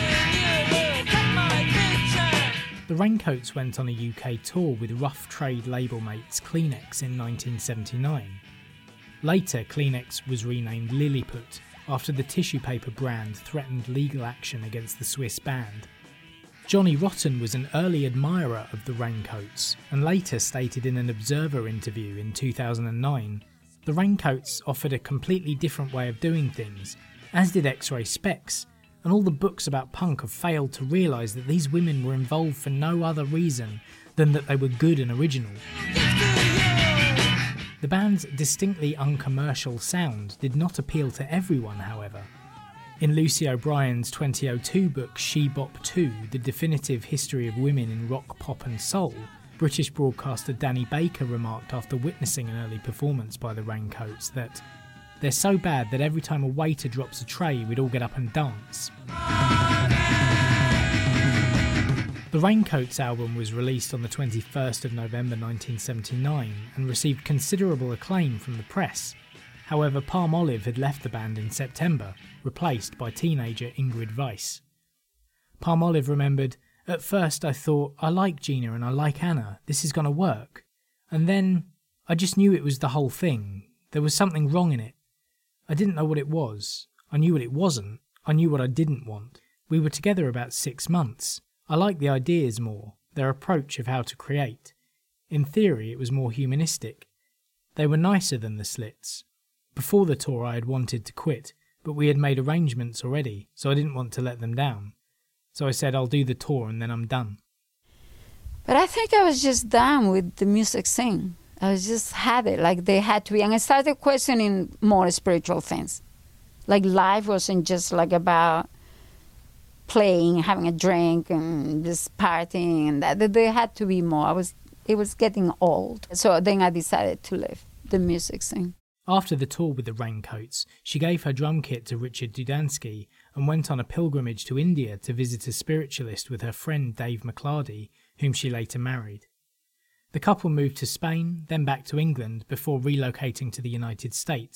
The Raincoats went on a UK tour with Rough Trade label mates Kleenex in 1979. Later, Kleenex was renamed Lilliput after the tissue paper brand threatened legal action against the Swiss band. Johnny Rotten was an early admirer of the Raincoats and later stated in an Observer interview in 2009, "The Raincoats offered a completely different way of doing things, as did X-Ray Spex, and all the books about punk have failed to realise that these women were involved for no other reason than that they were good and original." The band's distinctly uncommercial sound did not appeal to everyone, however. In Lucy O'Brien's 2002 book She Bop 2, The Definitive History of Women in Rock, Pop and Soul, British broadcaster Danny Baker remarked after witnessing an early performance by the Raincoats that "they're so bad that every time a waiter drops a tray we'd all get up and dance." The Raincoats album was released on the 21st of November 1979 and received considerable acclaim from the press. However, Palmolive had left the band in September, replaced by teenager Ingrid Weiss. Palmolive remembered, "At first I thought, I like Gina and I like Anna, this is going to work. And then I just knew it was the whole thing. There was something wrong in it. I didn't know what it was. I knew what it wasn't. I knew what I didn't want. We were together about 6 months. I liked the ideas more, their approach of how to create. In theory, it was more humanistic. They were nicer than the Slits. Before the tour I had wanted to quit, but we had made arrangements already, so I didn't want to let them down. So I said I'll do the tour and then I'm done." But I think I was just done with the music scene. I was just had it, like they had to be. And I started questioning more spiritual things. Like life wasn't just like about playing, having a drink and just partying and that. There had to be more. It was getting old. So then I decided to leave the music scene. After the tour with the Raincoats, she gave her drum kit to Richard Dudansky and went on a pilgrimage to India to visit a spiritualist with her friend Dave McClarty, whom she later married. The couple moved to Spain, then back to England before relocating to the United States,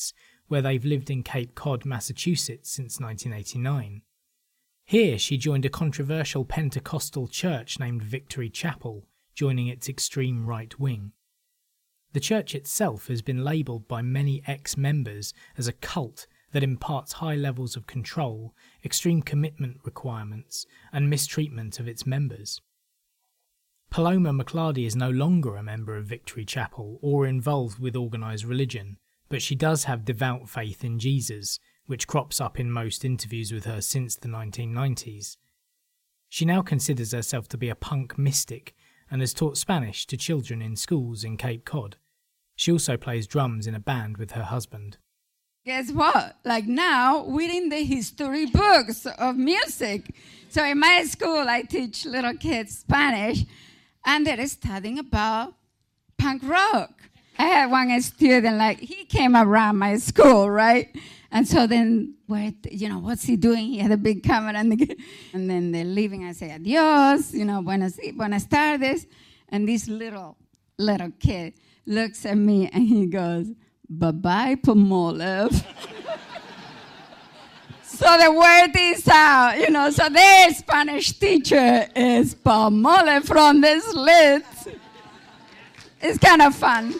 where they've lived in Cape Cod, Massachusetts since 1989. Here she joined a controversial Pentecostal church named Victory Chapel, joining its extreme right wing. The church itself has been labelled by many ex-members as a cult that imparts high levels of control, extreme commitment requirements, and mistreatment of its members. Paloma McLardy is no longer a member of Victory Chapel or involved with organised religion, but she does have devout faith in Jesus, which crops up in most interviews with her since the 1990s. She now considers herself to be a punk mystic and has taught Spanish to children in schools in Cape Cod. She also plays drums in a band with her husband. Guess what? Like now, we're in the history books of music. So in my school, I teach little kids Spanish, and they're studying about punk rock. I had one student, like, he came around my school, right? And so then, what's he doing? He had a big camera, and then they're leaving. I say, adios, buenas tardes. And this little kid looks at me, and he goes, bye-bye, Pomolev. So the word is out, so their Spanish teacher is Pomolev from the Slits. It's kind of fun.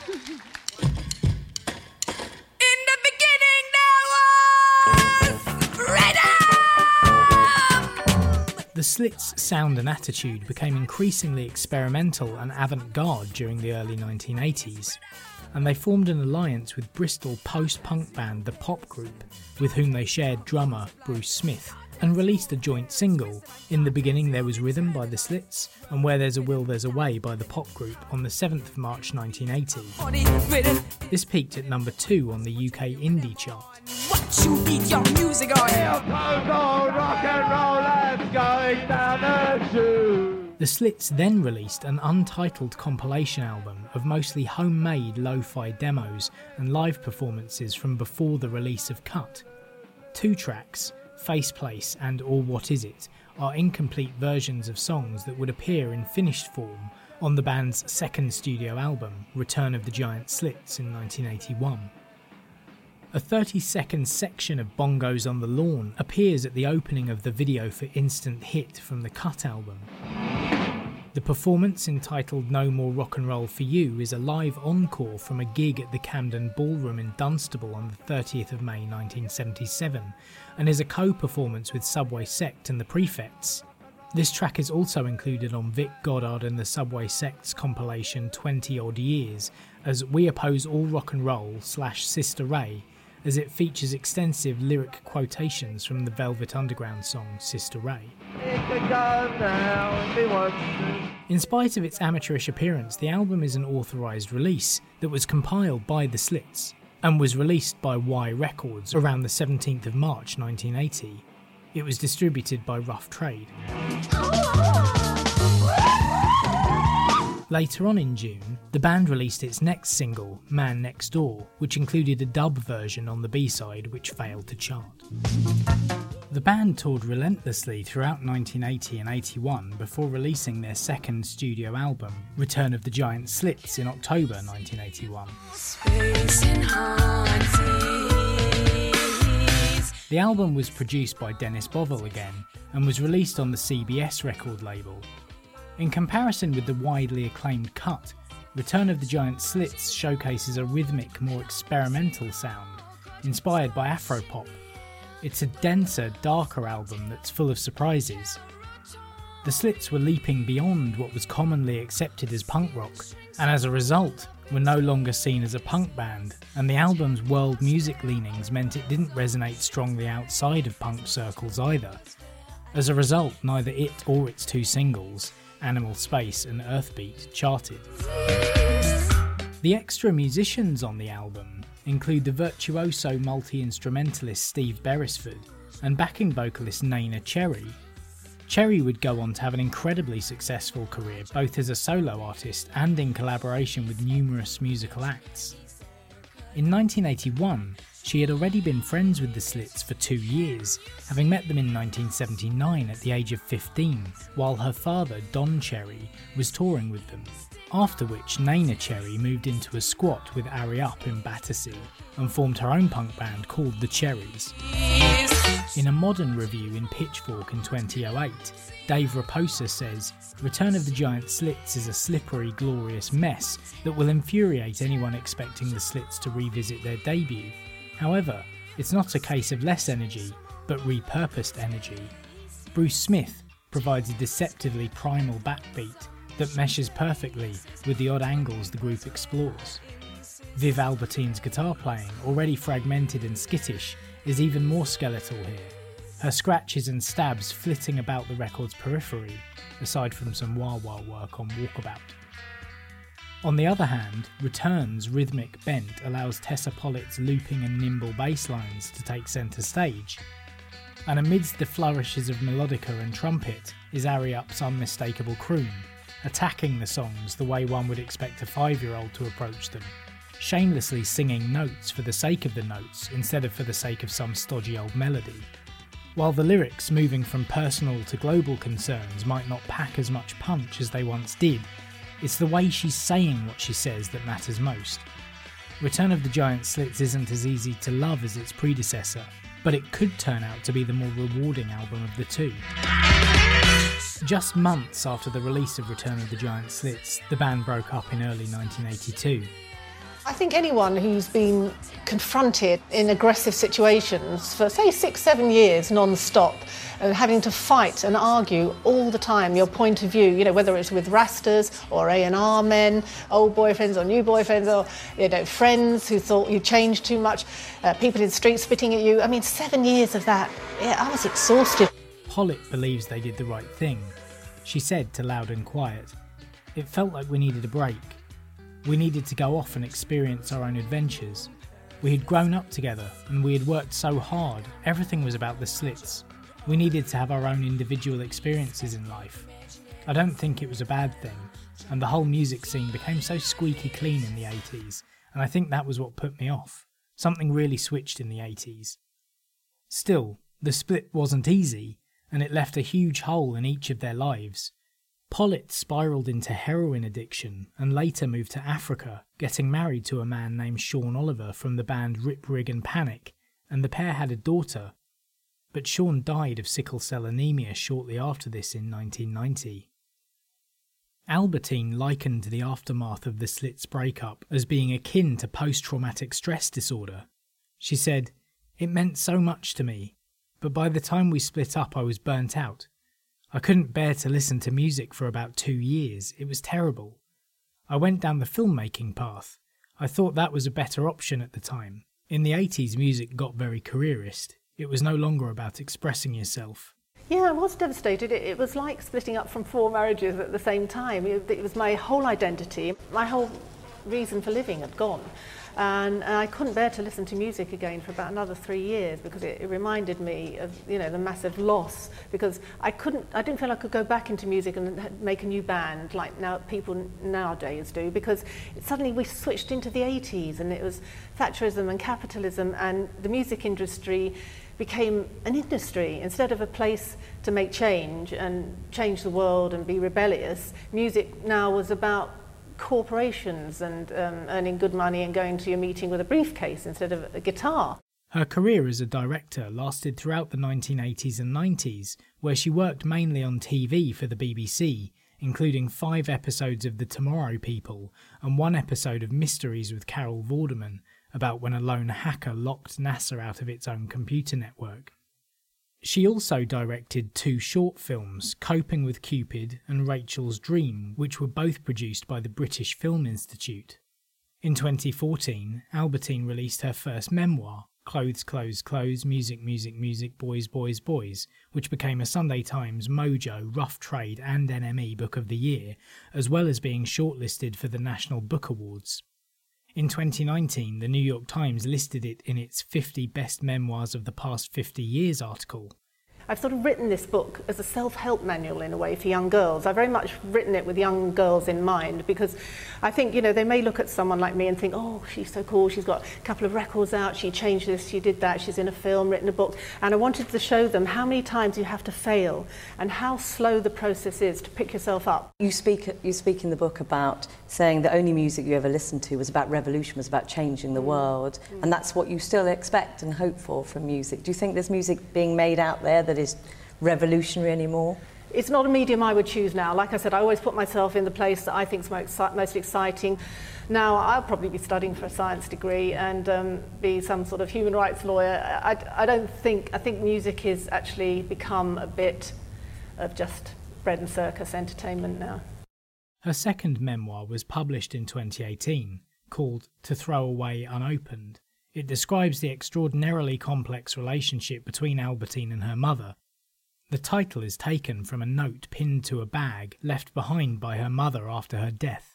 The Slits' sound and attitude became increasingly experimental and avant-garde during the early 1980s, and they formed an alliance with Bristol post-punk band The Pop Group, with whom they shared drummer Bruce Smith, and released a joint single, In the Beginning There Was Rhythm by The Slits, and Where There's a Will There's a Way by The Pop Group on the 7th of March 1980. This peaked at number 2 on the UK indie chart. What you beat your music on? Rock and roll, let's go down the tube. The Slits then released an untitled compilation album of mostly homemade lo-fi demos and live performances from before the release of Cut. 2 tracks, Face Place and Or What Is It, are incomplete versions of songs that would appear in finished form on the band's second studio album, Return of the Giant Slits, in 1981. A 30-second section of Bongos on the Lawn appears at the opening of the video for Instant Hit from the Cut album. The performance, entitled No More Rock and Roll for You, is a live encore from a gig at the Camden Ballroom in Dunstable on the 30th of May 1977, and is a co-performance with Subway Sect and the Prefects. This track is also included on Vic Goddard and the Subway Sect's compilation 20 Odd Years as We Oppose All Rock and Roll / Sister Ray, as it features extensive lyric quotations from the Velvet Underground song Sister Ray. In spite of its amateurish appearance, the album is an authorised release that was compiled by The Slits and was released by Y Records around the 17th of March 1980. It was distributed by Rough Trade. Later on in June, the band released its next single, Man Next Door, which included a dub version on the B-side which failed to chart. The band toured relentlessly throughout 1980 and 81 before releasing their second studio album, Return of the Giant Slits, in October 1981. The album was produced by Dennis Bovell again and was released on the CBS record label. In comparison with the widely acclaimed Cut, Return of the Giant Slits showcases a rhythmic, more experimental sound, inspired by Afropop. It's a denser, darker album that's full of surprises. The Slits were leaping beyond what was commonly accepted as punk rock, and as a result, were no longer seen as a punk band, and the album's world music leanings meant it didn't resonate strongly outside of punk circles either. As a result, neither it or its 2 singles, Animal Space and Earthbeat, charted. The extra musicians on the album include the virtuoso multi-instrumentalist Steve Beresford and backing vocalist Nana Cherry. Cherry would go on to have an incredibly successful career both as a solo artist and in collaboration with numerous musical acts. In 1981, she had already been friends with the Slits for 2 years, having met them in 1979 at the age of 15, while her father, Don Cherry, was touring with them. after which Neneh Cherry moved into a squat with Ari Up in Battersea and formed her own punk band called The Cherries. In a modern review in Pitchfork in 2008, Dave Raposa says, Return of the Giant Slits is a slippery, glorious mess that will infuriate anyone expecting the Slits to revisit their debut. However, it's not a case of less energy, but repurposed energy. Bruce Smith provides a deceptively primal backbeat that meshes perfectly with the odd angles the group explores. Viv Albertine's guitar playing, already fragmented and skittish, is even more skeletal here, her scratches and stabs flitting about the record's periphery, aside from some wah-wah work on Walkabout. On the other hand, Return's rhythmic bent allows Tessa Pollitt's looping and nimble bass lines to take centre stage, and amidst the flourishes of melodica and trumpet is Ari Up's unmistakable croon, attacking the songs the way one would expect a 5-year-old to approach them, shamelessly singing notes for the sake of the notes instead of for the sake of some stodgy old melody. While the lyrics moving from personal to global concerns might not pack as much punch as they once did, it's the way she's saying what she says that matters most. Return of the Giant Slits isn't as easy to love as its predecessor, but it could turn out to be the more rewarding album of the two. Just months after the release of Return of the Giant Slits, the band broke up in early 1982. I think anyone who's been confronted in aggressive situations for, say, 6-7 years non-stop, and having to fight and argue all the time your point of view, whether it's with Rastas or A&R men, old boyfriends or new boyfriends, or friends who thought you changed too much, people in the street spitting at you. I mean, 7 years of that, I was exhausted. Pollitt believes they did the right thing. She said to Loud and Quiet, "It felt like we needed a break. We needed to go off and experience our own adventures. We had grown up together and we had worked so hard, everything was about the Slits. We needed to have our own individual experiences in life. I don't think it was a bad thing, and the whole music scene became so squeaky clean in the 80s, and I think that was what put me off. Something really switched in the 80s. Still, the split wasn't easy, and it left a huge hole in each of their lives. Pollitt spiralled into heroin addiction and later moved to Africa, getting married to a man named Sean Oliver from the band Rip Rig and Panic, and the pair had a daughter. But Sean died of sickle cell anemia shortly after this in 1990. Albertine likened the aftermath of the Slits breakup as being akin to post-traumatic stress disorder. She said, "It meant so much to me, but by the time we split up I was burnt out. I couldn't bear to listen to music for about 2 years. It was terrible. I went down the filmmaking path. I thought that was a better option at the time. In the 80s, music got very careerist. It was no longer about expressing yourself." Yeah, I was devastated. It was like splitting up from 4 marriages at the same time. It was my whole identity. My whole reason for living had gone. And I couldn't bear to listen to music again for about another 3 years because it reminded me of the massive loss, because I didn't feel I could go back into music and make a new band like people nowadays do, because suddenly we switched into the 80s and it was Thatcherism and capitalism, and the music industry became an industry instead of a place to make change and change the world and be rebellious. Music now was about corporations and earning good money and going to your meeting with a briefcase instead of a guitar. Her career as a director lasted throughout the 1980s and 90s, where she worked mainly on TV for the BBC, including 5 episodes of The Tomorrow People and 1 episode of Mysteries with Carol Vorderman, about when a lone hacker locked NASA out of its own computer network. She also directed 2 short films, Coping with Cupid and Rachel's Dream, which were both produced by the British Film Institute. In 2014, Albertine released her first memoir, Clothes, Clothes, Clothes, Music, Music, Music, Boys, Boys, Boys, which became a Sunday Times, Mojo, Rough Trade and NME Book of the Year, as well as being shortlisted for the National Book Awards. In 2019, the New York Times listed it in its 50 Best Memoirs of the Past 50 Years article. I've sort of written this book as a self-help manual in a way for young girls. I've very much written it with young girls in mind because I think, you know, they may look at someone like me and think, oh, she's so cool, she's got a couple of records out, she changed this, she did that, she's in a film, written a book. And I wanted to show them how many times you have to fail and how slow the process is to pick yourself up. You speak in the book about saying the only music you ever listened to was about revolution, was about changing the world, and that's what you still expect and hope for from music. Do you think there's music being made out there that is revolutionary anymore? It's not a medium I would choose now. Like I said, I always put myself in the place that I think is most exciting. Now, I'll probably be studying for a science degree and be some sort of human rights lawyer. I think music has actually become a bit of just bread and circus entertainment now. Her second memoir was published in 2018, called To Throw Away Unopened. It describes the extraordinarily complex relationship between Albertine and her mother. The title is taken from a note pinned to a bag left behind by her mother after her death.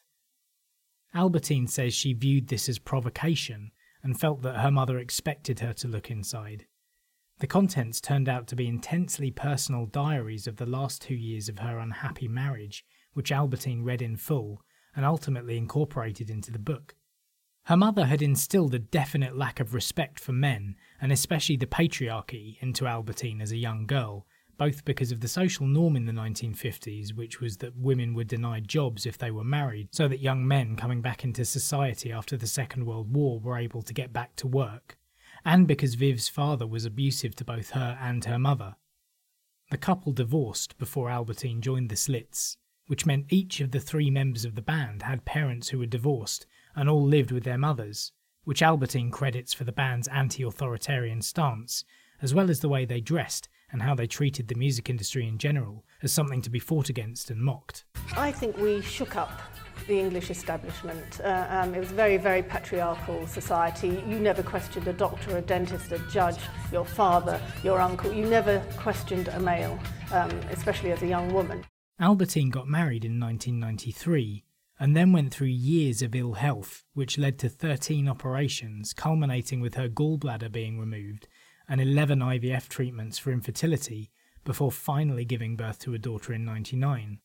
Albertine says she viewed this as provocation and felt that her mother expected her to look inside. The contents turned out to be intensely personal diaries of the last 2 years of her unhappy marriage, which Albertine read in full and ultimately incorporated into the book. Her mother had instilled a definite lack of respect for men, and especially the patriarchy, into Albertine as a young girl, both because of the social norm in the 1950s, which was that women were denied jobs if they were married, so that young men coming back into society after the Second World War were able to get back to work, and because Viv's father was abusive to both her and her mother. The couple divorced before Albertine joined the Slits, which meant each of the 3 members of the band had parents who were divorced and all lived with their mothers, which Albertine credits for the band's anti-authoritarian stance, as well as the way they dressed and how they treated the music industry in general as something to be fought against and mocked. I think we shook up the English establishment. It was a very, very patriarchal society. You never questioned a doctor, a dentist, a judge, your father, your uncle. You never questioned a male, especially as a young woman. Albertine got married in 1993 and then went through years of ill health, which led to 13 operations, culminating with her gallbladder being removed and 11 IVF treatments for infertility before finally giving birth to a daughter in 1999,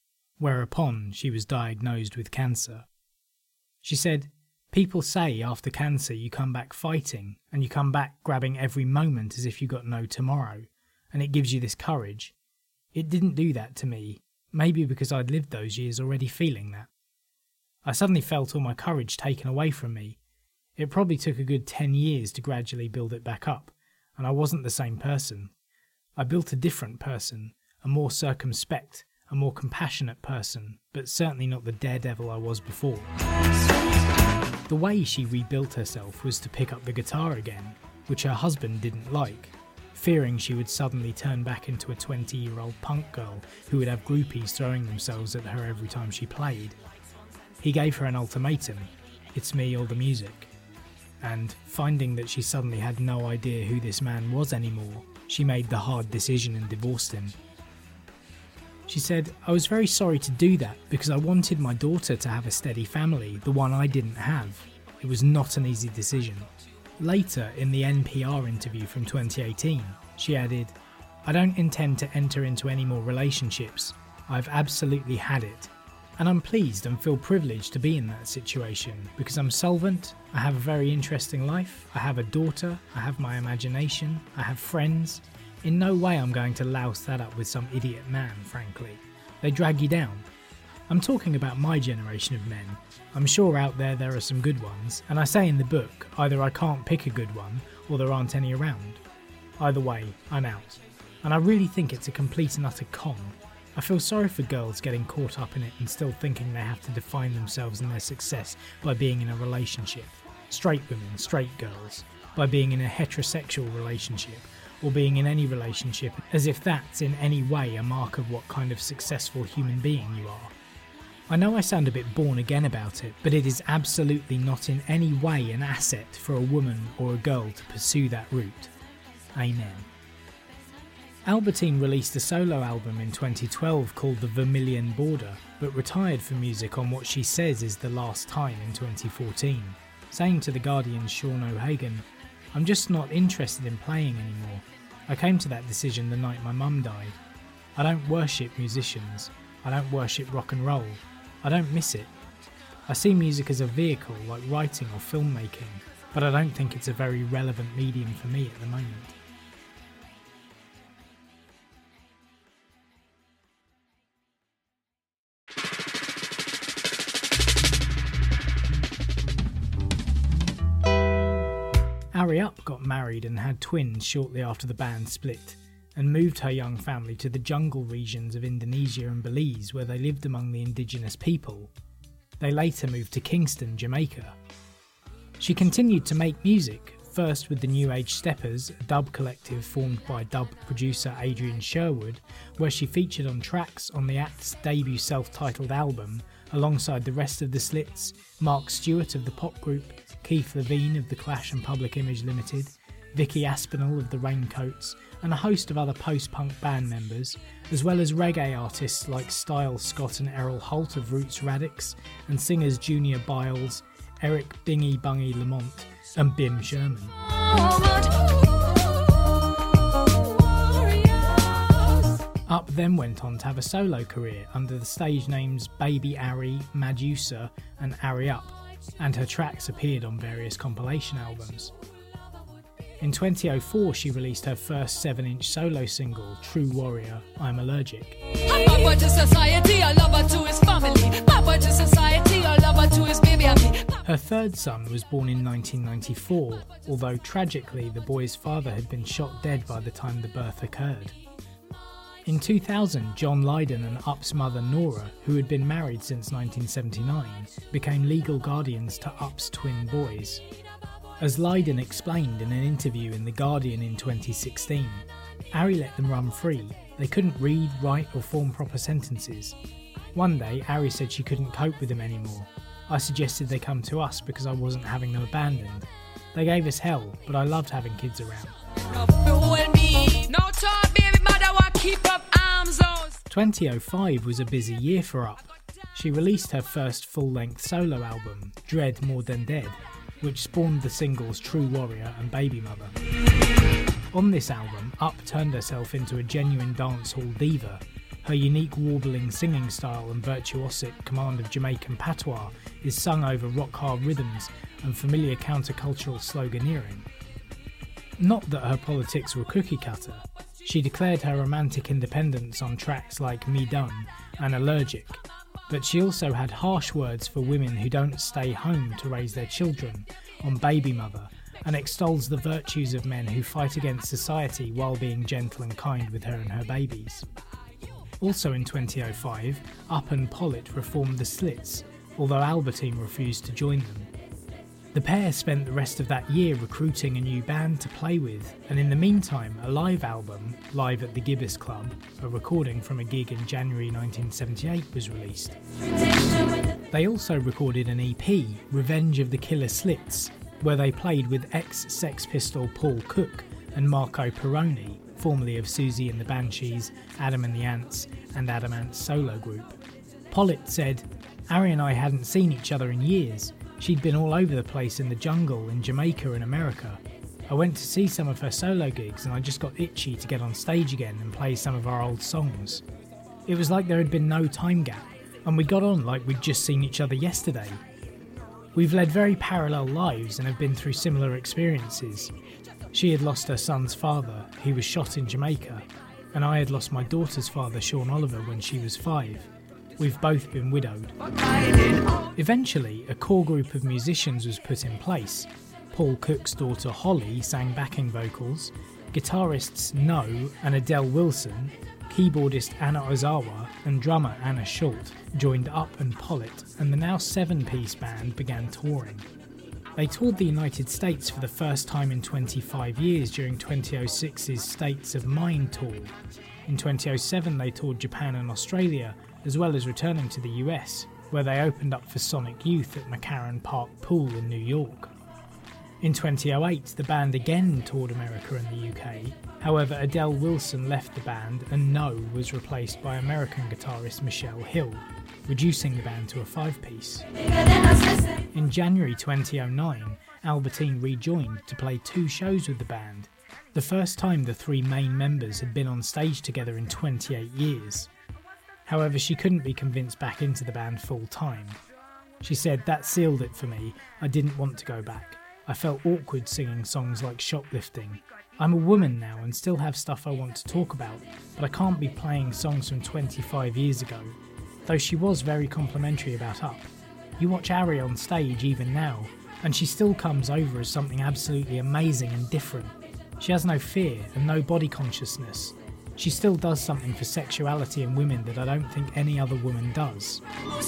whereupon she was diagnosed with cancer. She said, "People say after cancer you come back fighting, and you come back grabbing every moment as if you got no tomorrow, and it gives you this courage. It didn't do that to me, maybe because I'd lived those years already feeling that. I suddenly felt all my courage taken away from me. It probably took a good 10 years to gradually build it back up, and I wasn't the same person. I built a different person, a more circumspect, a more compassionate person, but certainly not the daredevil I was before." The way she rebuilt herself was to pick up the guitar again, which her husband didn't like, fearing she would suddenly turn back into a 20-year-old punk girl who would have groupies throwing themselves at her every time she played. He gave her an ultimatum: it's me or the music. And finding that she suddenly had no idea who this man was anymore, she made the hard decision and divorced him. She said, "I was very sorry to do that because I wanted my daughter to have a steady family, the one I didn't have. It was not an easy decision." Later, in the NPR interview from 2018, she added, "I don't intend to enter into any more relationships. I've absolutely had it. And I'm pleased and feel privileged to be in that situation because I'm solvent, I have a very interesting life, I have a daughter, I have my imagination, I have friends. In no way I'm going to louse that up with some idiot man, frankly. They drag you down. I'm talking about my generation of men. I'm sure out there are some good ones, and I say in the book, either I can't pick a good one, or there aren't any around. Either way, I'm out. And I really think it's a complete and utter con. I feel sorry for girls getting caught up in it and still thinking they have to define themselves and their success by being in a relationship. Straight women, straight girls, by being in a heterosexual relationship, or being in any relationship as if that's in any way a mark of what kind of successful human being you are. I know I sound a bit born again about it, but it is absolutely not in any way an asset for a woman or a girl to pursue that route. Amen. Albertine released a solo album in 2012 called The Vermilion Border, but retired from music on what she says is the last time in 2014, saying to The Guardian's Sean O'Hagan, "I'm just not interested in playing anymore. I came to that decision the night my mum died. I don't worship musicians. I don't worship rock and roll. I don't miss it. I see music as a vehicle like writing or filmmaking, but I don't think it's a very relevant medium for me at the moment. Ari Up got married and had twins shortly after the band split, and moved her young family to the jungle regions of Indonesia and Belize, where they lived among the indigenous people. They later moved to Kingston, Jamaica. She continued to make music, first with the New Age Steppers, a dub collective formed by dub producer Adrian Sherwood, where she featured on tracks on the act's debut self-titled album, alongside the rest of the Slits, Mark Stewart of the pop group, Keith Levine of The Clash and Public Image Limited, Vicky Aspinall of The Raincoats, and a host of other post-punk band members, as well as reggae artists like Style Scott and Errol Holt of Roots Radix, and singers Junior Biles, Eric Bingy Bungy Lamont, and Bim Sherman. Up then went on to have a solo career under the stage names Baby Ari, Madusa, and Ari Up, and her tracks appeared on various compilation albums. In 2004 she released her first 7-inch solo single, True Warrior, I'm Allergic. Papa to society, a lover to his family. Papa to society, a lover to his baby and me. Her third son was born in 1994, although tragically the boy's father had been shot dead by the time the birth occurred. In 2000, John Lydon and Up's mother Nora, who had been married since 1979, became legal guardians to Up's twin boys. As Lydon explained in an interview in The Guardian in 2016, Ari let them run free. They couldn't read, write or form proper sentences. One day, Ari said she couldn't cope with them anymore. I suggested they come to us because I wasn't having them abandoned. They gave us hell, but I loved having kids around. 2005 was a busy year for Up. She released her first full-length solo album, Dread More Than Dead, which spawned the singles True Warrior and Baby Mother. On this album, Up turned herself into a genuine dancehall diva. Her unique warbling singing style and virtuosic command of Jamaican patois is sung over rock-hard rhythms and familiar countercultural sloganeering. Not that her politics were cookie-cutter. She declared her romantic independence on tracks like Me Done and Allergic, but she also had harsh words for women who don't stay home to raise their children on Baby Mother, and extols the virtues of men who fight against society while being gentle and kind with her and her babies. Also in 2005, Up and Pollitt reformed the Slits, although Albertine refused to join them. The pair spent the rest of that year recruiting a new band to play with, and in the meantime a live album, Live at the Gibbous Club, a recording from a gig in January 1978, was released. They also recorded an EP, Revenge of the Killer Slits, where they played with ex-Sex Pistol Paul Cook and Marco Perroni, formerly of Susie and the Banshees, Adam and the Ants, and Adam Ant's solo group. Pollitt said, "Ari and I hadn't seen each other in years. She'd been all over the place in the jungle, in Jamaica and America. I went to see some of her solo gigs and I just got itchy to get on stage again and play some of our old songs. It was like there had been no time gap, and we got on like we'd just seen each other yesterday. We've led very parallel lives and have been through similar experiences. She had lost her son's father, he was shot in Jamaica, and I had lost my daughter's father, Sean Oliver, when she was 5. We've both been widowed." Eventually, a core group of musicians was put in place. Paul Cook's daughter Holly sang backing vocals, guitarists No and Adele Wilson, keyboardist Anna Ozawa and drummer Anna Schult joined Up and Pollitt, and the now 7-piece band began touring. They toured the United States for the first time in 25 years during 2006's States of Mind tour. In 2007 they toured Japan and Australia, as well as returning to the US, where they opened up for Sonic Youth at McCarran Park Pool in New York. In 2008, the band again toured America and the UK. However, Adele Wilson left the band and No was replaced by American guitarist Michelle Hill, reducing the band to a 5-piece. In January 2009, Albertine rejoined to play 2 shows with the band. the first time the three main members had been on stage together in 28 years. However, she couldn't be convinced back into the band full time. She said, "That sealed it for me. I didn't want to go back. I felt awkward singing songs like Shoplifting. I'm a woman now and still have stuff I want to talk about, but I can't be playing songs from 25 years ago." Though she was very complimentary about Up. You watch Ari on stage even now, and she still comes over as something absolutely amazing and different. She has no fear and no body consciousness. She still does something for sexuality in women that I don't think any other woman does.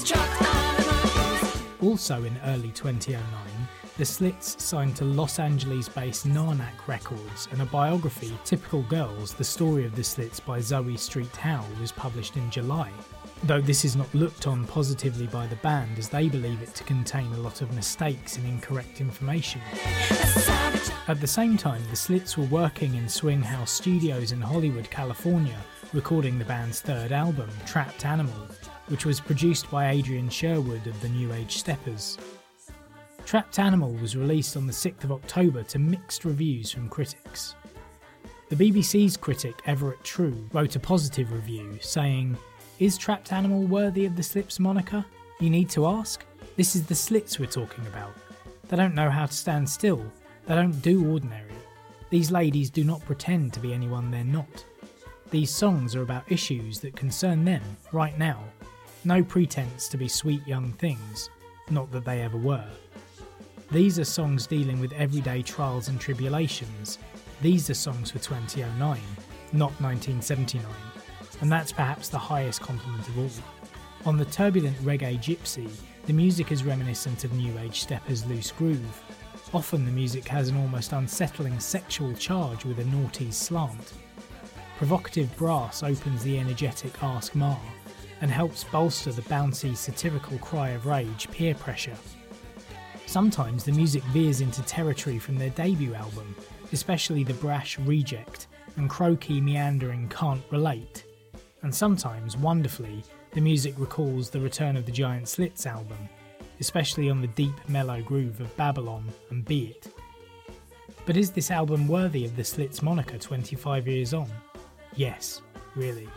Also in early 2009, the Slits signed to Los Angeles-based Narnak Records, and a biography, Typical Girls, The Story of the Slits by Zoe Street Howe, was published in July. Though this is not looked on positively by the band, as they believe it to contain a lot of mistakes and incorrect information. At the same time, the Slits were working in Swing House Studios in Hollywood, California, recording the band's third album, Trapped Animal, which was produced by Adrian Sherwood of the New Age Steppers. Trapped Animal was released on the 6th of October to mixed reviews from critics. The BBC's critic Everett True wrote a positive review, saying, "Is Trapped Animal worthy of the Slits moniker? You need to ask. This is the Slits we're talking about. They don't know how to stand still. They don't do ordinary. These ladies do not pretend to be anyone they're not. These songs are about issues that concern them right now. No pretense to be sweet young things, not that they ever were. These are songs dealing with everyday trials and tribulations. These are songs for 2009, not 1979. And that's perhaps the highest compliment of all. On the turbulent reggae gypsy, the music is reminiscent of New Age Steppers' loose groove. Often the music has an almost unsettling sexual charge with a naughty slant. Provocative brass opens the energetic Ask Ma and helps bolster the bouncy satirical cry of rage, Peer Pressure. Sometimes the music veers into territory from their debut album, especially the brash Reject and croaky meandering Can't Relate. And sometimes, wonderfully, the music recalls the Return of the Giant Slits album, especially on the deep mellow groove of Babylon and Be It. But is this album worthy of the Slits moniker 25 years on? Yes, really.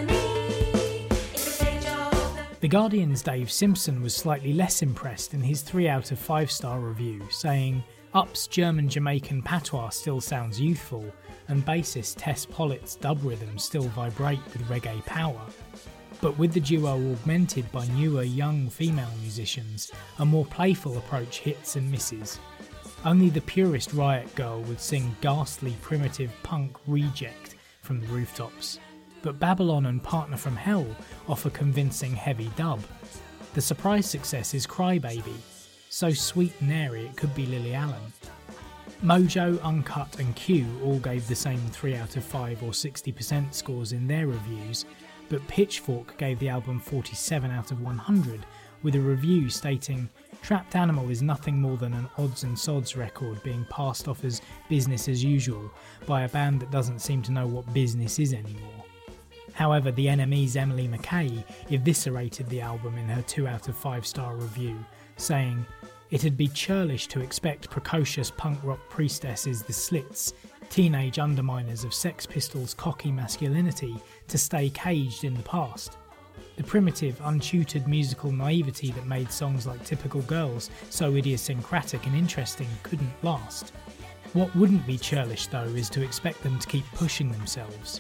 The Guardian's Dave Simpson was slightly less impressed in his 3 out of 5-star review, saying, "Up's German-Jamaican patois still sounds youthful, and bassist Tess Pollitt's dub rhythms still vibrate with reggae power. But with the duo augmented by newer young female musicians, a more playful approach hits and misses. Only the purest Riot Girl would sing ghastly primitive punk Reject from the rooftops. But Babylon and Partner from Hell offer convincing heavy dub. The surprise success is Crybaby, so sweet and airy it could be Lily Allen." Mojo, Uncut and Q all gave the same 3 out of 5 or 60% scores in their reviews, but Pitchfork gave the album 47 out of 100, with a review stating, "Trapped Animal is nothing more than an odds and sods record being passed off as business as usual by a band that doesn't seem to know what business is anymore." However, the NME's Emily Mackay eviscerated the album in her 2 out of 5-star review, saying, "It'd be churlish to expect precocious punk rock priestesses the Slits, teenage underminers of Sex Pistols' cocky masculinity, to stay caged in the past. The primitive, untutored musical naivety that made songs like Typical Girls so idiosyncratic and interesting couldn't last. What wouldn't be churlish, though, is to expect them to keep pushing themselves."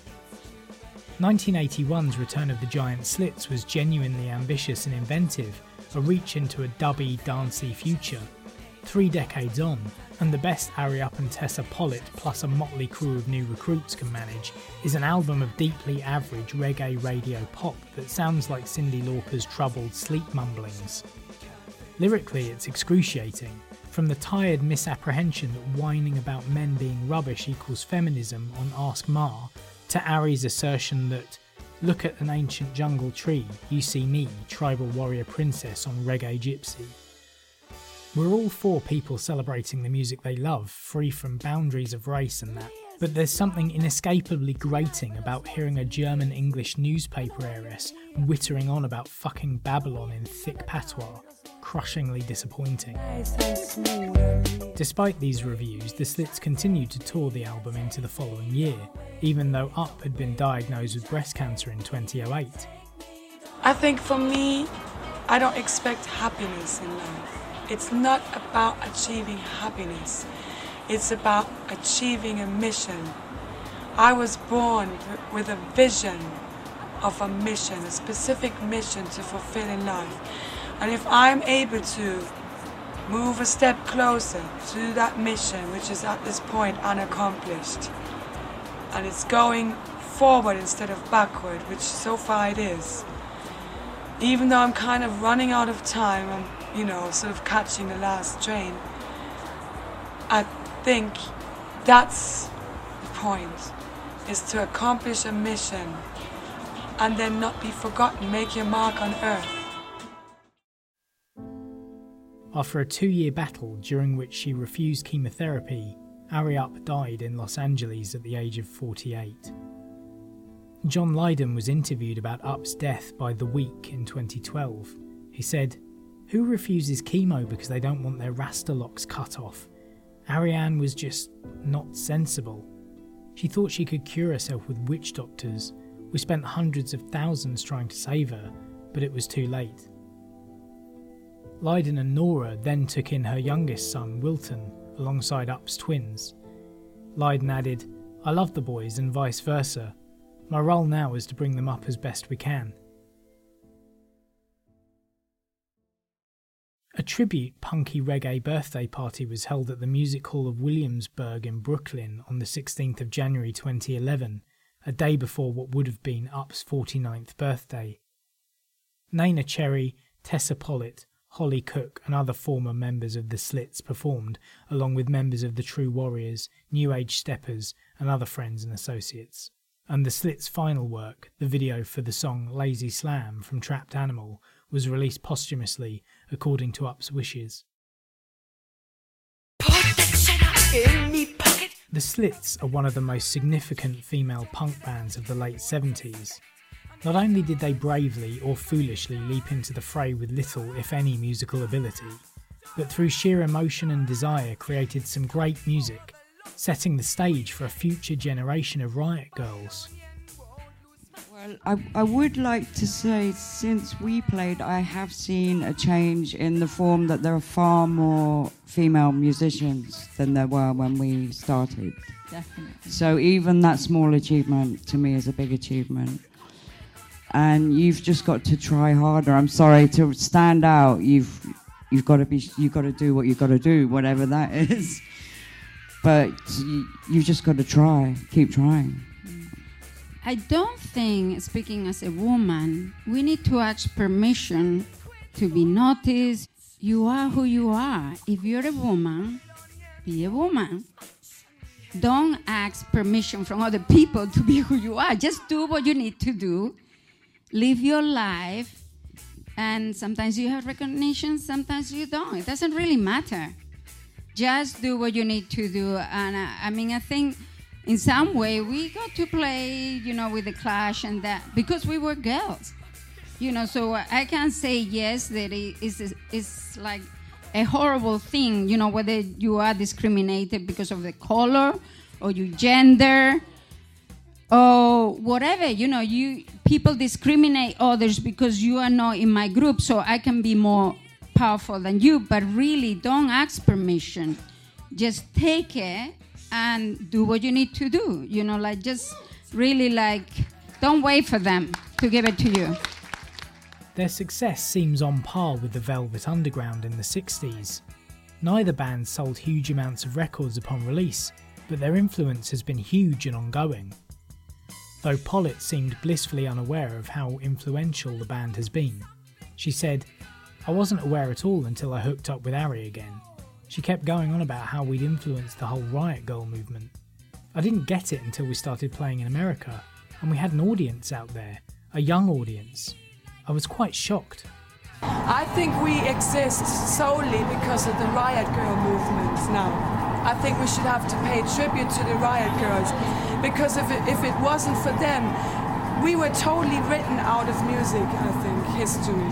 1981's Return of the Giant Slits was genuinely ambitious and inventive, a reach into a dubby, dancey future. 3 decades on, and the best Ari Up and Tessa Pollitt plus a motley crew of new recruits can manage, is an album of deeply average reggae radio pop that sounds like Cyndi Lauper's troubled sleep mumblings. Lyrically, it's excruciating, from the tired misapprehension that whining about men being rubbish equals feminism on Ask Ma, to Ari's assertion that, "Look at an ancient jungle tree, you see me, tribal warrior princess on Reggae Gypsy." We're all for people celebrating the music they love, free from boundaries of race and that, but there's something inescapably grating about hearing a German English newspaper heiress wittering on about fucking Babylon in thick patois, crushingly disappointing. Despite these reviews, the Slits continued to tour the album into the following year, even though Up had been diagnosed with breast cancer in 2008. I think for me, I don't expect happiness in life. It's not about achieving happiness. It's about achieving a mission. I was born with a vision of a mission, a specific mission to fulfill in life. And if I'm able to move a step closer to that mission, which is at this point unaccomplished, and it's going forward instead of backward, which so far it is, even though I'm kind of running out of time, I'm, sort of catching the last train, I think that's the point, is to accomplish a mission and then not be forgotten, make your mark on earth. After a 2-year battle during which she refused chemotherapy, Ari Up died in Los Angeles at the age of 48. John Lydon was interviewed about Up's death by The Week in 2012. He said, "Who refuses chemo because they don't want their Rasta locks cut off? Ariane was just not sensible. She thought she could cure herself with witch doctors. We spent hundreds of thousands trying to save her, but it was too late." Lydon and Nora then took in her youngest son, Wilton, alongside Up's twins. Lydon added, "I love the boys and vice versa. My role now is to bring them up as best we can." A tribute punky reggae birthday party was held at the Music Hall of Williamsburg in Brooklyn on the 16th of January 2011, a day before what would have been Up's 49th birthday. Naina Cherry, Tessa Pollitt, Holly Cook and other former members of the Slits performed, along with members of the True Warriors, New Age Steppers and other friends and associates. And the Slits' final work, the video for the song Lazy Slam from Trapped Animal, was released posthumously according to Up's wishes. The Slits are one of the most significant female punk bands of the late 70s. Not only did they bravely or foolishly leap into the fray with little, if any, musical ability, but through sheer emotion and desire created some great music, setting the stage for a future generation of riot girls. Well, I would like to say, since we played, I have seen a change in the form that there are far more female musicians than there were when we started. Definitely. So even that small achievement to me is a big achievement. And you've just got to try harder. I'm sorry, to stand out, you've got to do what you've got to do, whatever that is. But you've just got to try, keep trying. I don't think, speaking as a woman, we need to ask permission to be noticed. You are who you are. If you're a woman, be a woman. Don't ask permission from other people to be who you are. Just do what you need to do. Live your life. And sometimes you have recognition, sometimes you don't. It doesn't really matter. Just do what you need to do. And I think in some way we got to play, with the Clash and that, because we were girls. So I can't say yes that it's like a horrible thing, whether you are discriminated because of the color or your gender or whatever. People discriminate others because you are not in my group, so I can be more powerful than you. But really, don't ask permission. Just take it and do what you need to do. Don't wait for them to give it to you. Their success seems on par with the Velvet Underground in the 60s. Neither band sold huge amounts of records upon release, but their influence has been huge and ongoing. Though Pollitt seemed blissfully unaware of how influential the band has been. She said, "I wasn't aware at all until I hooked up with Ari again. She kept going on about how we'd influenced the whole Riot Girl movement. I didn't get it until we started playing in America, and we had an audience out there, a young audience. I was quite shocked." I think we exist solely because of the Riot Girl movement now. I think we should have to pay tribute to the Riot Girls, because if it wasn't for them, we were totally written out of music, I think, history.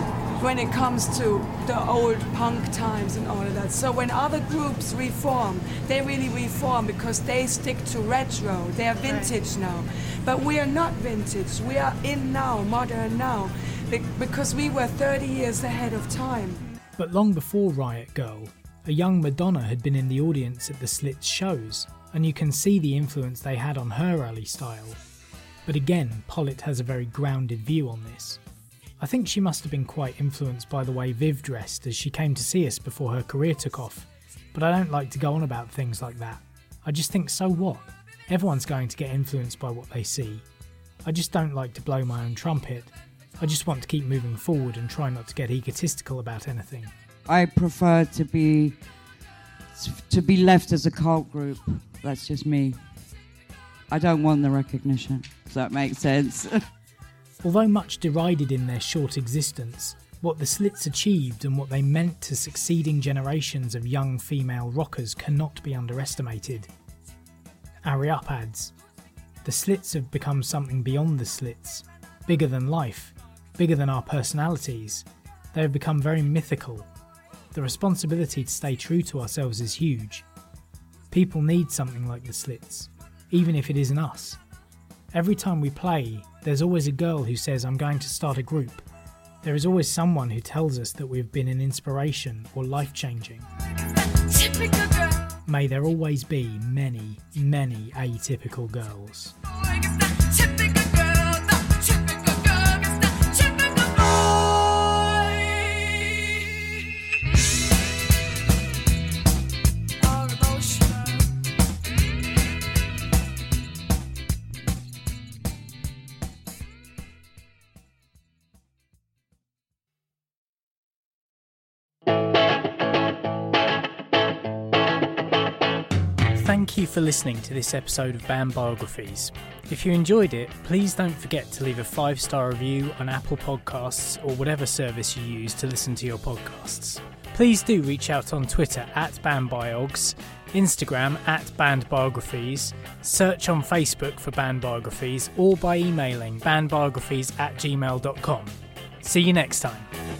when it comes to the old punk times and all of that. So when other groups reform, they really reform because they stick to retro. They are vintage now. But we are not vintage. We are in now, modern now, because we were 30 years ahead of time. But long before Riot Girl, a young Madonna had been in the audience at the Slits shows, and you can see the influence they had on her early style. But again, Pollitt has a very grounded view on this. I think she must have been quite influenced by the way Viv dressed as she came to see us before her career took off, but I don't like to go on about things like that. I just think, so what? Everyone's going to get influenced by what they see. I just don't like to blow my own trumpet. I just want to keep moving forward and try not to get egotistical about anything. I prefer to be left as a cult group. That's just me. I don't want the recognition. Does that make sense? Although much derided in their short existence, what the Slits achieved and what they meant to succeeding generations of young female rockers cannot be underestimated. Ari Up adds, the Slits have become something beyond the Slits, bigger than life, bigger than our personalities. They have become very mythical. The responsibility to stay true to ourselves is huge. People need something like the Slits, even if it isn't us. Every time we play, there's always a girl who says, I'm going to start a group. There is always someone who tells us that we've been an inspiration or life-changing. May there always be many, many atypical girls. Thank you for listening to this episode of Band Biographies. If you enjoyed it, please don't forget to leave a 5-star review on Apple Podcasts or whatever service you use to listen to your podcasts. Please do reach out on Twitter @BandBiogs, Instagram @BandBiographies, search on Facebook for Band Biographies, or by emailing bandbiographies@gmail.com. See you next time.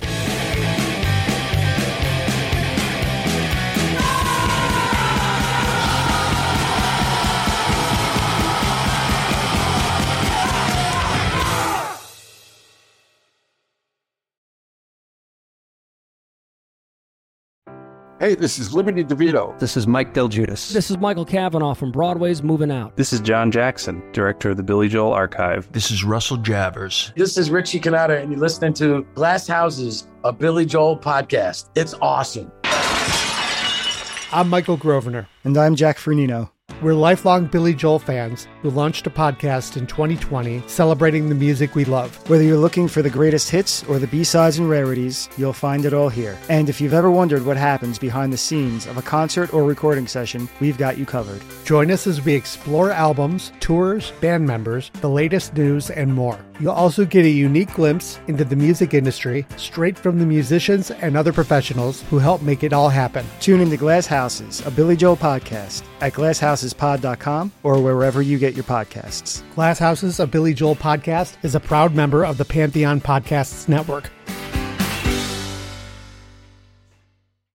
Hey, this is Liberty DeVito. This is Mike Del Giudice. This is Michael Cavanaugh from Broadway's Moving Out. This is John Jackson, director of the Billy Joel Archive. This is Russell Javers. This is Richie Cannata, and you're listening to Glass Houses, a Billy Joel podcast. It's awesome. I'm Michael Grosvenor. And I'm Jack Fernino. We're lifelong Billy Joel fans who launched a podcast in 2020 celebrating the music we love. Whether you're looking for the greatest hits or the B-sides and rarities, you'll find it all here. And if you've ever wondered what happens behind the scenes of a concert or recording session, we've got you covered. Join us as we explore albums, tours, band members, the latest news, and more. You'll also get a unique glimpse into the music industry straight from the musicians and other professionals who help make it all happen. Tune into Glass Houses, a Billy Joel podcast at glasshouses.pod.com or wherever you get your podcasts. Glass Houses, a Billy Joel podcast is a proud member of the Pantheon Podcasts Network.